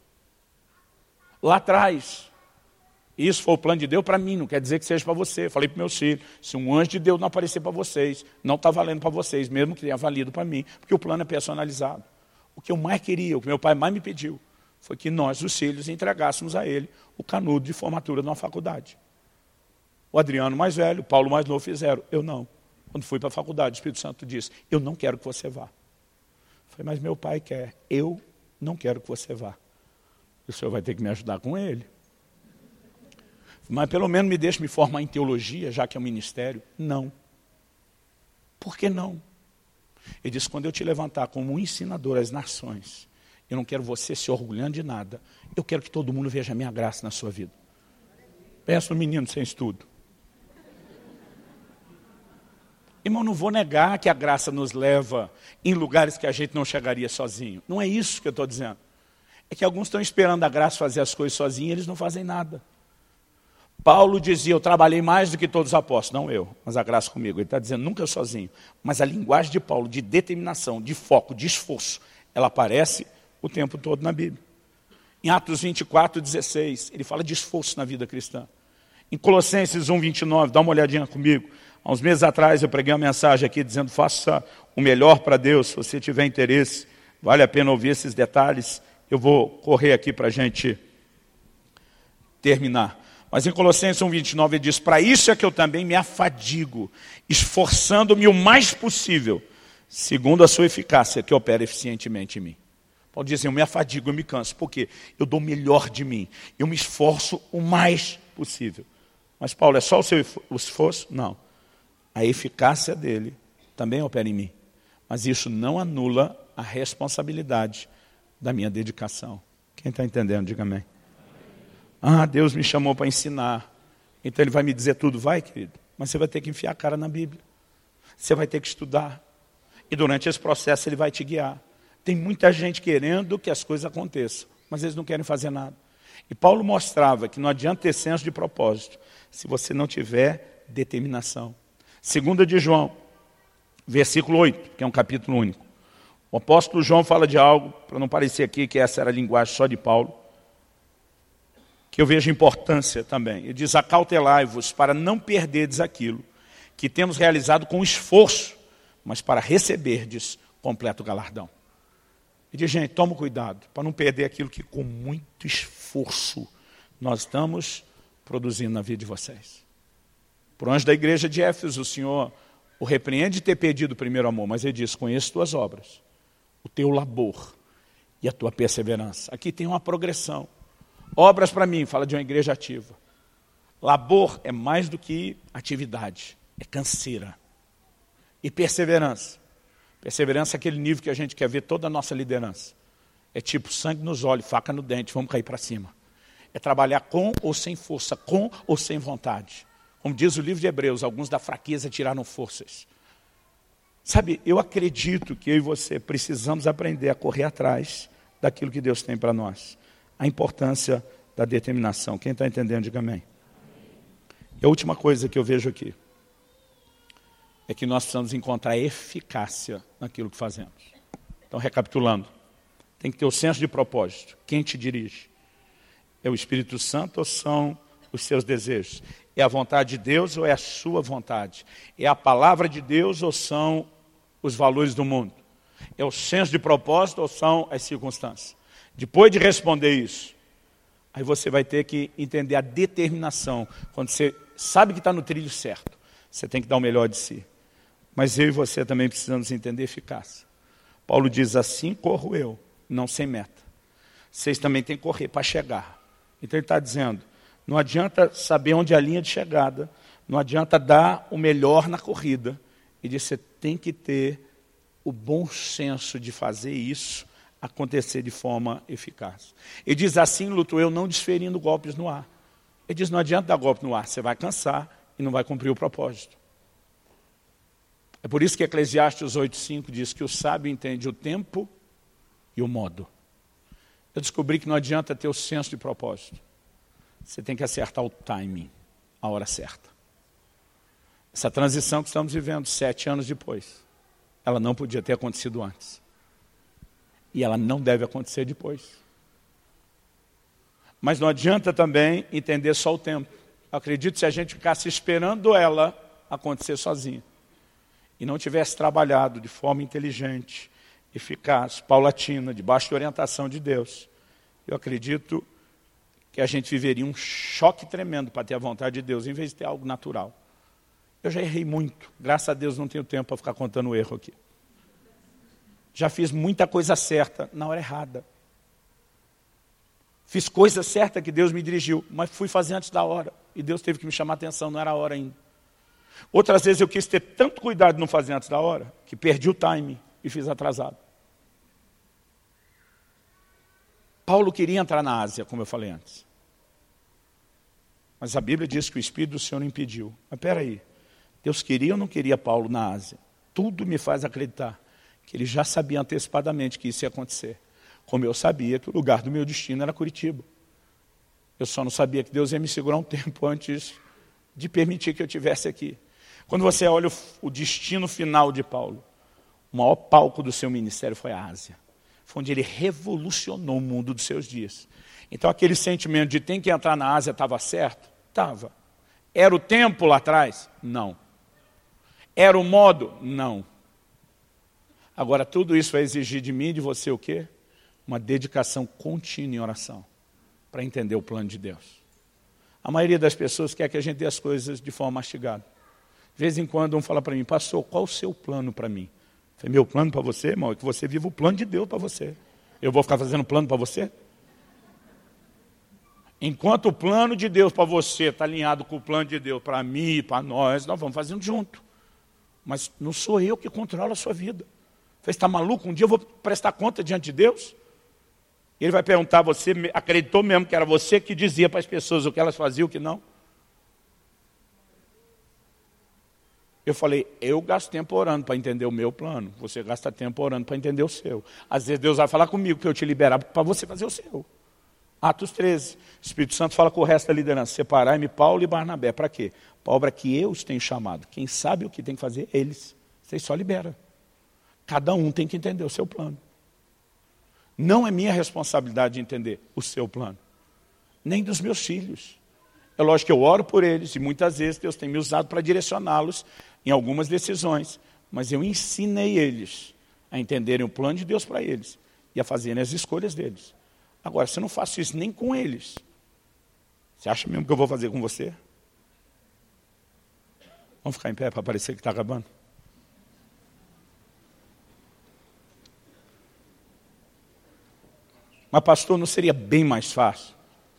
Lá atrás, isso foi o plano de Deus para mim, não quer dizer que seja para você. Falei para meus filhos, se um anjo de Deus não aparecer para vocês, não está valendo para vocês, mesmo que tenha valido para mim, porque o plano é personalizado. O que eu mais queria, o que meu pai mais me pediu, foi que nós, os filhos, entregássemos a ele o canudo de formatura de uma faculdade. O Adriano mais velho, o Paulo mais novo fizeram, eu não. Quando fui para a faculdade, o Espírito Santo disse, eu não quero que você vá. Eu falei, mas meu pai quer, eu não quero que você vá. O senhor vai ter que me ajudar com ele. Mas pelo menos me deixe me formar em teologia, já que é um ministério. Não. Por que não? Ele disse, quando eu te levantar como um ensinador às nações, eu não quero você se orgulhando de nada, eu quero que todo mundo veja a minha graça na sua vida. Pensa no menino sem estudo. Irmão, não vou negar que a graça nos leva em lugares que a gente não chegaria sozinho. Não é isso que eu estou dizendo. É que alguns estão esperando a graça fazer as coisas sozinhos e eles não fazem nada. Paulo dizia, eu trabalhei mais do que todos os apóstolos. Não eu, mas a graça comigo. Ele está dizendo, nunca eu sozinho. Mas a linguagem de Paulo, de determinação, de foco, de esforço, ela aparece o tempo todo na Bíblia. Em Atos vinte e quatro, dezesseis, ele fala de esforço na vida cristã. Em Colossenses um, vinte e nove, dá uma olhadinha comigo. Há uns meses atrás eu preguei uma mensagem aqui dizendo, faça o melhor para Deus, se você tiver interesse. Vale a pena ouvir esses detalhes. Eu vou correr aqui para a gente terminar. Mas em Colossenses um, vinte e nove ele diz, para isso é que eu também me afadigo, esforçando-me o mais possível, segundo a sua eficácia que opera eficientemente em mim. Paulo diz assim, eu me afadigo, eu me canso, porque eu dou o melhor de mim, eu me esforço o mais possível. Mas Paulo, é só o seu esforço? Não. A eficácia dele também opera em mim. Mas isso não anula a responsabilidade da minha dedicação. Quem está entendendo, diga amém. Ah, Deus me chamou para ensinar. Então Ele vai me dizer tudo. Vai, querido. Mas você vai ter que enfiar a cara na Bíblia. Você vai ter que estudar. E durante esse processo Ele vai te guiar. Tem muita gente querendo que as coisas aconteçam, mas eles não querem fazer nada. E Paulo mostrava que não adianta ter senso de propósito se você não tiver determinação. Segunda de João, versículo oito, que é um capítulo único. O apóstolo João fala de algo, para não parecer aqui que essa era a linguagem só de Paulo, que eu vejo importância também. Ele diz, acautelai-vos para não perderdes aquilo que temos realizado com esforço, mas para receberdes completo galardão. Ele diz, gente, toma cuidado para não perder aquilo que com muito esforço nós estamos produzindo na vida de vocês. Por anjo da igreja de Éfeso, o Senhor o repreende de ter perdido o primeiro amor, mas ele diz, conheço tuas obras, o teu labor e a tua perseverança. Aqui tem uma progressão. Obras para mim, fala de uma igreja ativa. Labor é mais do que atividade, é canseira. E perseverança. Perseverança é aquele nível que a gente quer ver toda a nossa liderança. É tipo sangue nos olhos, faca no dente, vamos cair para cima. É trabalhar com ou sem força, com ou sem vontade. Como diz o livro de Hebreus, alguns da fraqueza tiraram forças. Sabe, eu acredito que eu e você precisamos aprender a correr atrás daquilo que Deus tem para nós. A importância da determinação. Quem está entendendo, diga amém. E a última coisa que eu vejo aqui é que nós precisamos encontrar eficácia naquilo que fazemos. Então, recapitulando, tem que ter o senso de propósito. Quem te dirige? É o Espírito Santo ou são os seus desejos? É a vontade de Deus ou é a sua vontade? É a palavra de Deus ou são os valores do mundo? É o senso de propósito ou são as circunstâncias? Depois de responder isso, aí você vai ter que entender a determinação. Quando você sabe que está no trilho certo, você tem que dar o melhor de si. Mas eu e você também precisamos entender eficácia. Paulo diz, assim corro eu, não sem meta. Vocês também têm que correr para chegar. Então ele está dizendo, não adianta saber onde é a linha de chegada, não adianta dar o melhor na corrida. Ele diz, você tem que ter o bom senso de fazer isso acontecer de forma eficaz. Ele diz, assim luto eu, não desferindo golpes no ar. Ele diz, não adianta dar golpe no ar, você vai cansar e não vai cumprir o propósito. É por isso que Eclesiastes oito, cinco diz que o sábio entende o tempo e o modo. Eu descobri que não adianta ter o senso de propósito. Você tem que acertar o timing, a hora certa. Essa transição que estamos vivendo sete anos depois, ela não podia ter acontecido antes. E ela não deve acontecer depois. Mas não adianta também entender só o tempo. Eu acredito que se a gente ficasse esperando ela acontecer sozinha, e não tivesse trabalhado de forma inteligente, eficaz, paulatina, debaixo de orientação de Deus, eu acredito que a gente viveria um choque tremendo para ter a vontade de Deus, em vez de ter algo natural. Eu já errei muito, graças a Deus não tenho tempo para ficar contando o erro aqui. Já fiz muita coisa certa na hora errada. Fiz coisa certa que Deus me dirigiu, mas fui fazer antes da hora, e Deus teve que me chamar a atenção, não era a hora ainda. Outras vezes eu quis ter tanto cuidado de não fazer antes da hora, que perdi o time e fiz atrasado. Paulo queria entrar na Ásia, como eu falei antes. Mas a Bíblia diz que o Espírito do Senhor impediu. Mas espera aí, Deus queria ou não queria Paulo na Ásia? Tudo me faz acreditar que ele já sabia antecipadamente que isso ia acontecer. Como eu sabia que o lugar do meu destino era Curitiba. Eu só não sabia que Deus ia me segurar um tempo antes de permitir que eu estivesse aqui. Quando você olha o, o destino final de Paulo, o maior palco do seu ministério foi a Ásia. Foi onde ele revolucionou o mundo dos seus dias. Então aquele sentimento de tem que entrar na Ásia estava certo? Estava. Era o tempo lá atrás? Não. Era o modo? Não. Agora tudo isso vai exigir de mim e de você o quê? Uma dedicação contínua em oração, para entender o plano de Deus. A maioria das pessoas quer que a gente dê as coisas de forma mastigada. De vez em quando um fala para mim, pastor, qual o seu plano para mim? Eu falei, meu plano para você, irmão, é que você viva o plano de Deus para você. Eu vou ficar fazendo plano para você? Enquanto o plano de Deus para você está alinhado com o plano de Deus para mim, para nós, nós vamos fazendo junto. Mas não sou eu que controlo a sua vida. Você está maluco? Um dia eu vou prestar conta diante de Deus? Ele vai perguntar, você acreditou mesmo que era você que dizia para as pessoas o que elas faziam, o que não? Eu falei, eu gasto tempo orando para entender o meu plano. Você gasta tempo orando para entender o seu. Às vezes Deus vai falar comigo para eu te liberar para você fazer o seu. Atos treze, o Espírito Santo fala com o resto da liderança, separai-me Paulo e Barnabé, para quê? Para a obra que eu os tenho chamado. Quem sabe o que tem que fazer? Eles. Vocês só liberam. Cada um tem que entender o seu plano. Não é minha responsabilidade de entender o seu plano, nem dos meus filhos. É lógico que eu oro por eles, e muitas vezes Deus tem me usado para direcioná-los em algumas decisões, mas eu ensinei eles a entenderem o plano de Deus para eles e a fazerem as escolhas deles. Agora, se eu não faço isso nem com eles, você acha mesmo que eu vou fazer com você? Vamos ficar em pé para parecer que está acabando? Mas pastor, não seria bem mais fácil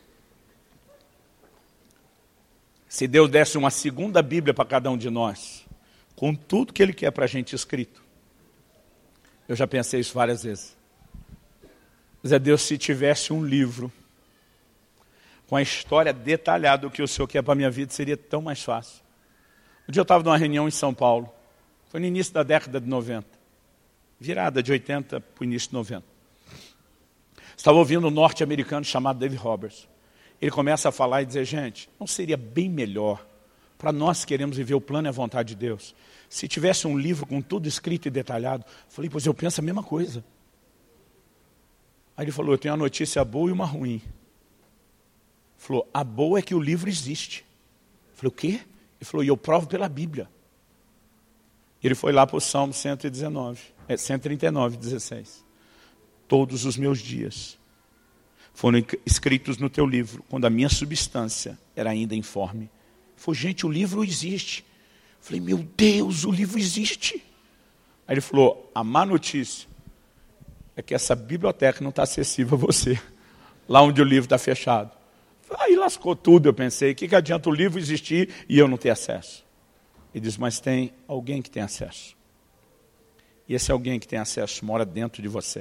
se Deus desse uma segunda Bíblia para cada um de nós, com tudo que Ele quer para a gente escrito? Eu já pensei isso várias vezes. Mas é Deus, se tivesse um livro com a história detalhada do que o Senhor quer para a minha vida, seria tão mais fácil. Um dia eu estava numa reunião em São Paulo, foi no início da década de noventa, virada de oitenta para o início de noventa. Estava ouvindo um norte-americano chamado Dave Roberts. Ele começa a falar e dizer, gente, não seria bem melhor para nós que queremos viver o plano e a vontade de Deus, se tivesse um livro com tudo escrito e detalhado? Eu falei, pois eu penso a mesma coisa. Aí ele falou, eu tenho uma notícia boa e uma ruim. Ele falou, a boa é que o livro existe. Eu falei, o quê? Ele falou, e eu provo pela Bíblia. Ele foi lá para o Salmo cento e dezenove, é, cento e trinta e nove, dezesseis. Todos os meus dias foram escritos no teu livro, quando a minha substância era ainda informe. Ele falou, gente, o livro existe. Eu falei, meu Deus, o livro existe. Aí ele falou, a má notícia é que essa biblioteca não está acessível a você, lá onde o livro está fechado. Aí lascou tudo, eu pensei, o que, que adianta o livro existir e eu não ter acesso? Ele diz, mas tem alguém que tem acesso. E esse alguém que tem acesso mora dentro de você.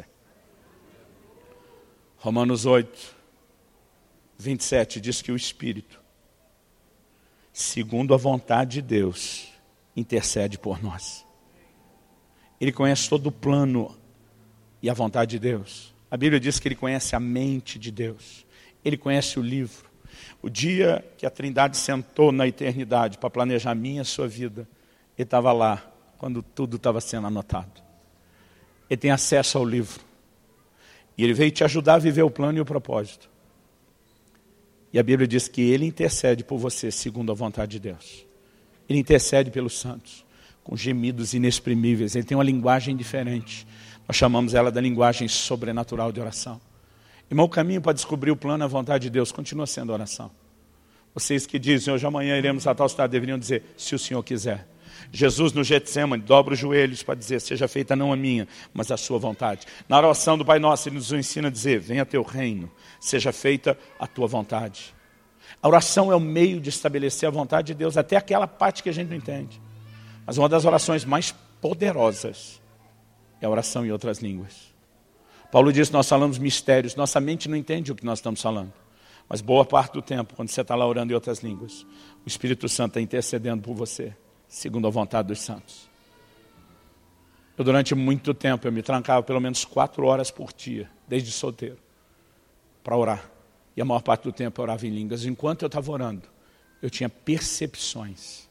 Romanos oito, vinte e sete diz que o Espírito, segundo a vontade de Deus, intercede por nós. Ele conhece todo o plano e a vontade de Deus. A Bíblia diz que Ele conhece a mente de Deus. Ele conhece o livro. O dia que a Trindade sentou na eternidade para planejar a minha e a sua vida, Ele estava lá, quando tudo estava sendo anotado. Ele tem acesso ao livro. E Ele veio te ajudar a viver o plano e o propósito. E a Bíblia diz que Ele intercede por você, segundo a vontade de Deus. Ele intercede pelos santos, com gemidos inexprimíveis. Ele tem uma linguagem diferente. Nós chamamos ela da linguagem sobrenatural de oração. Irmão, o caminho para descobrir o plano e a vontade de Deus continua sendo oração. Vocês que dizem, hoje amanhã iremos a tal cidade, deveriam dizer, se o Senhor quiser. Jesus no Getsemane dobra os joelhos para dizer, seja feita não a minha, mas a sua vontade. Na oração do Pai Nosso, Ele nos ensina a dizer, venha teu reino, seja feita a tua vontade. A oração é o meio de estabelecer a vontade de Deus, até aquela parte que a gente não entende. Mas uma das orações mais poderosas é a oração em outras línguas. Paulo diz, nós falamos mistérios, nossa mente não entende o que nós estamos falando. Mas boa parte do tempo, quando você está lá orando em outras línguas, o Espírito Santo está intercedendo por você, segundo a vontade dos santos. Eu, durante muito tempo, eu me trancava pelo menos quatro horas por dia, desde solteiro, para orar. E a maior parte do tempo eu orava em línguas. Enquanto eu estava orando, eu tinha percepções.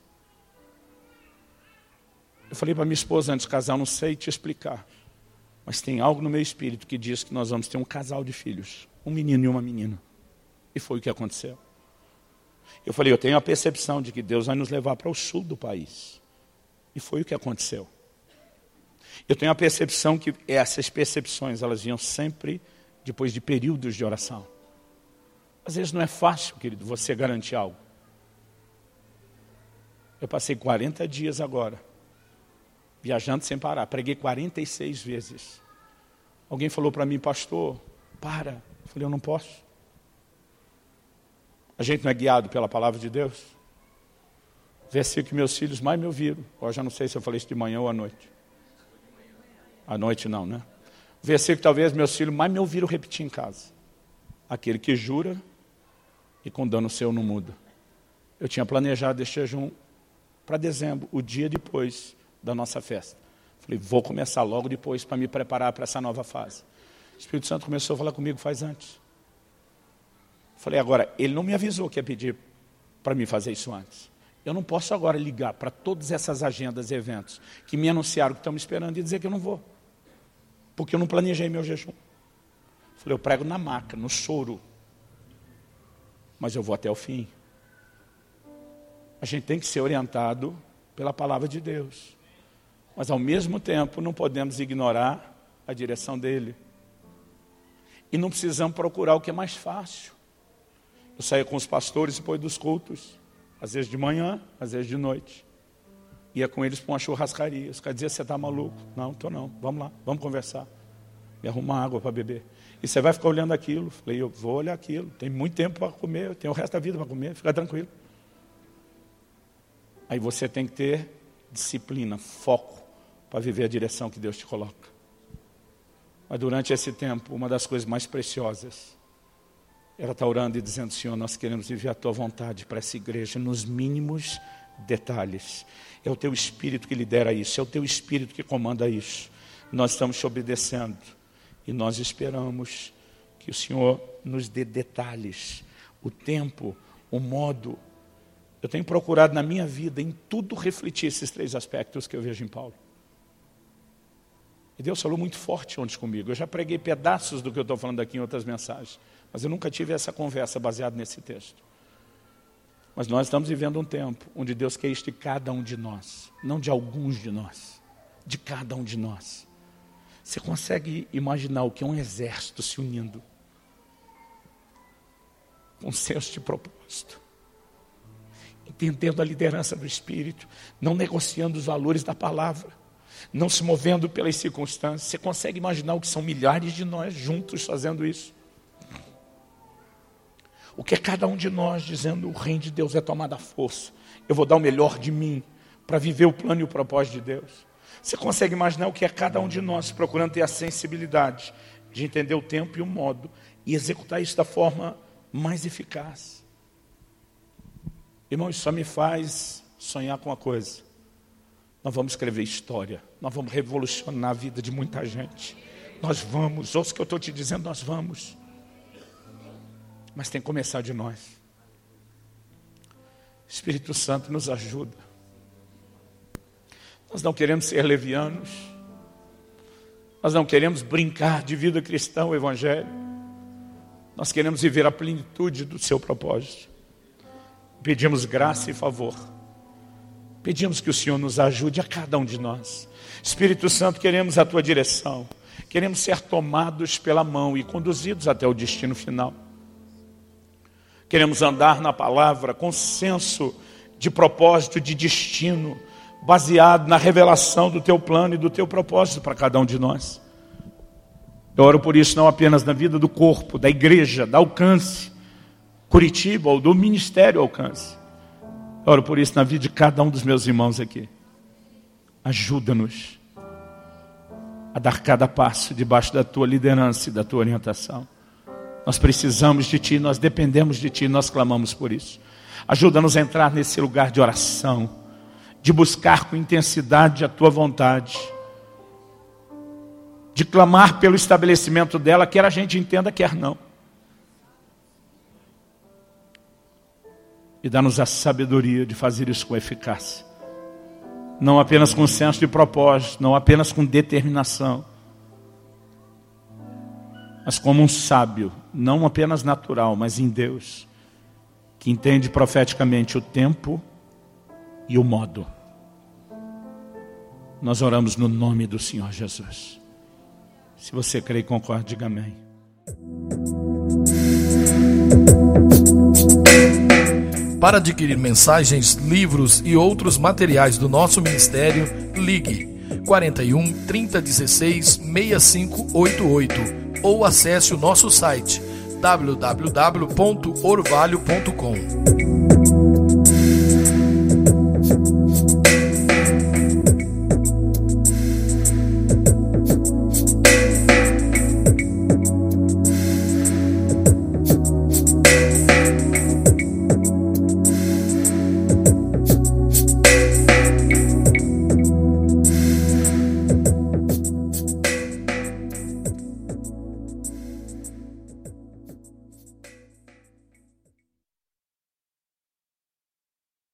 Eu falei para minha esposa antes de casar, não sei te explicar, mas tem algo no meu espírito que diz que nós vamos ter um casal de filhos, um menino e uma menina. E foi o que aconteceu. Eu falei, eu tenho a percepção de que Deus vai nos levar para o sul do país. E foi o que aconteceu. Eu tenho a percepção que essas percepções, elas vinham sempre depois de períodos de oração. Às vezes não é fácil, querido, você garantir algo. Eu passei quarenta dias agora, viajando sem parar. Preguei quarenta e seis vezes. Alguém falou para mim, pastor, para. Eu falei, eu não posso. A gente não é guiado pela palavra de Deus? Versículo que meus filhos mais me ouviram. Eu já não sei se eu falei isso de manhã ou à noite. À noite não, né? Versículo que talvez meus filhos mais me ouviram repetir em casa. Aquele que jura e com dano seu não muda. Eu tinha planejado esse jejum para dezembro, o dia depois da nossa festa. Falei, vou começar logo depois para me preparar para essa nova fase. O Espírito Santo começou a falar comigo faz antes. Falei, agora, ele não me avisou que ia pedir para mim fazer isso antes. Eu não posso agora ligar para todas essas agendas e eventos que me anunciaram que estão me esperando e dizer que eu não vou. Porque eu não planejei meu jejum. Falei, eu prego na maca, no choro. Mas eu vou até o fim. A gente tem que ser orientado pela palavra de Deus. Mas ao mesmo tempo não podemos ignorar a direção dele. E não precisamos procurar o que é mais fácil. Eu saía com os pastores depois dos cultos. Às vezes de manhã, às vezes de noite. Ia com eles para uma churrascaria. Os caras diziam, você está maluco? Não, estou não. Vamos lá, vamos conversar. E arrumar água para beber. E você vai ficar olhando aquilo. Falei, eu vou olhar aquilo. Tem muito tempo para comer, eu tenho o resto da vida para comer. Fica tranquilo. Aí você tem que ter disciplina, foco, para viver a direção que Deus te coloca. Mas durante esse tempo, uma das coisas mais preciosas era estar orando e dizendo, Senhor, nós queremos viver a Tua vontade para essa igreja, nos mínimos detalhes. É o Teu Espírito que lidera isso, é o Teu Espírito que comanda isso. Nós estamos te obedecendo e nós esperamos que o Senhor nos dê detalhes, o tempo, o modo. Eu tenho procurado na minha vida, em tudo, refletir esses três aspectos que eu vejo em Paulo. E Deus falou muito forte ontem comigo. Eu já preguei pedaços do que eu estou falando aqui em outras mensagens, mas eu nunca tive essa conversa baseada nesse texto. Mas nós estamos vivendo um tempo onde Deus quer isto de cada um de nós, não de alguns de nós, de cada um de nós. Você consegue imaginar o que é um exército se unindo? Com um senso de propósito. Entendendo a liderança do Espírito, não negociando os valores da palavra, não se movendo pelas circunstâncias. Você consegue imaginar o que são milhares de nós juntos fazendo isso? O que é cada um de nós dizendo, o reino de Deus é tomada à força. Eu vou dar o melhor de mim para viver o plano e o propósito de Deus. Você consegue imaginar o que é cada um de nós procurando ter a sensibilidade de entender o tempo e o modo e executar isso da forma mais eficaz. Irmão, isso só me faz sonhar com uma coisa. Nós vamos escrever história. Nós vamos revolucionar a vida de muita gente. Nós vamos. Ouça o que eu estou te dizendo, nós vamos. Mas tem que começar de nós. Espírito Santo nos ajuda. Nós não queremos ser levianos. Nós não queremos brincar de vida cristã, o Evangelho. Nós queremos viver a plenitude do seu propósito. Pedimos graça e favor. Pedimos que o Senhor nos ajude a cada um de nós. Espírito Santo, queremos a tua direção. Queremos ser tomados pela mão e conduzidos até o destino final. Queremos andar na palavra com senso de propósito, de destino, baseado na revelação do teu plano e do teu propósito para cada um de nós. Eu oro por isso não apenas na vida do corpo, da igreja, da Alcance, Curitiba, ou do Ministério Alcance. Eu oro por isso na vida de cada um dos meus irmãos aqui. Ajuda-nos a dar cada passo debaixo da tua liderança e da tua orientação. Nós precisamos de ti, nós dependemos de ti, nós clamamos por isso. Ajuda-nos a entrar nesse lugar de oração, de buscar com intensidade a tua vontade, de clamar pelo estabelecimento dela, quer a gente entenda, quer não. E dá-nos a sabedoria de fazer isso com eficácia. Não apenas com senso de propósito, não apenas com determinação, mas como um sábio, não apenas natural, mas em Deus, que entende profeticamente o tempo e o modo. Nós oramos no nome do Senhor Jesus. Se você crê e concorda, diga amém. Para adquirir mensagens, livros e outros materiais do nosso ministério, ligue quarenta e um, trinta, dezesseis, sessenta e cinco oitenta e oito ou acesse o nosso site w w w ponto orvalho ponto com.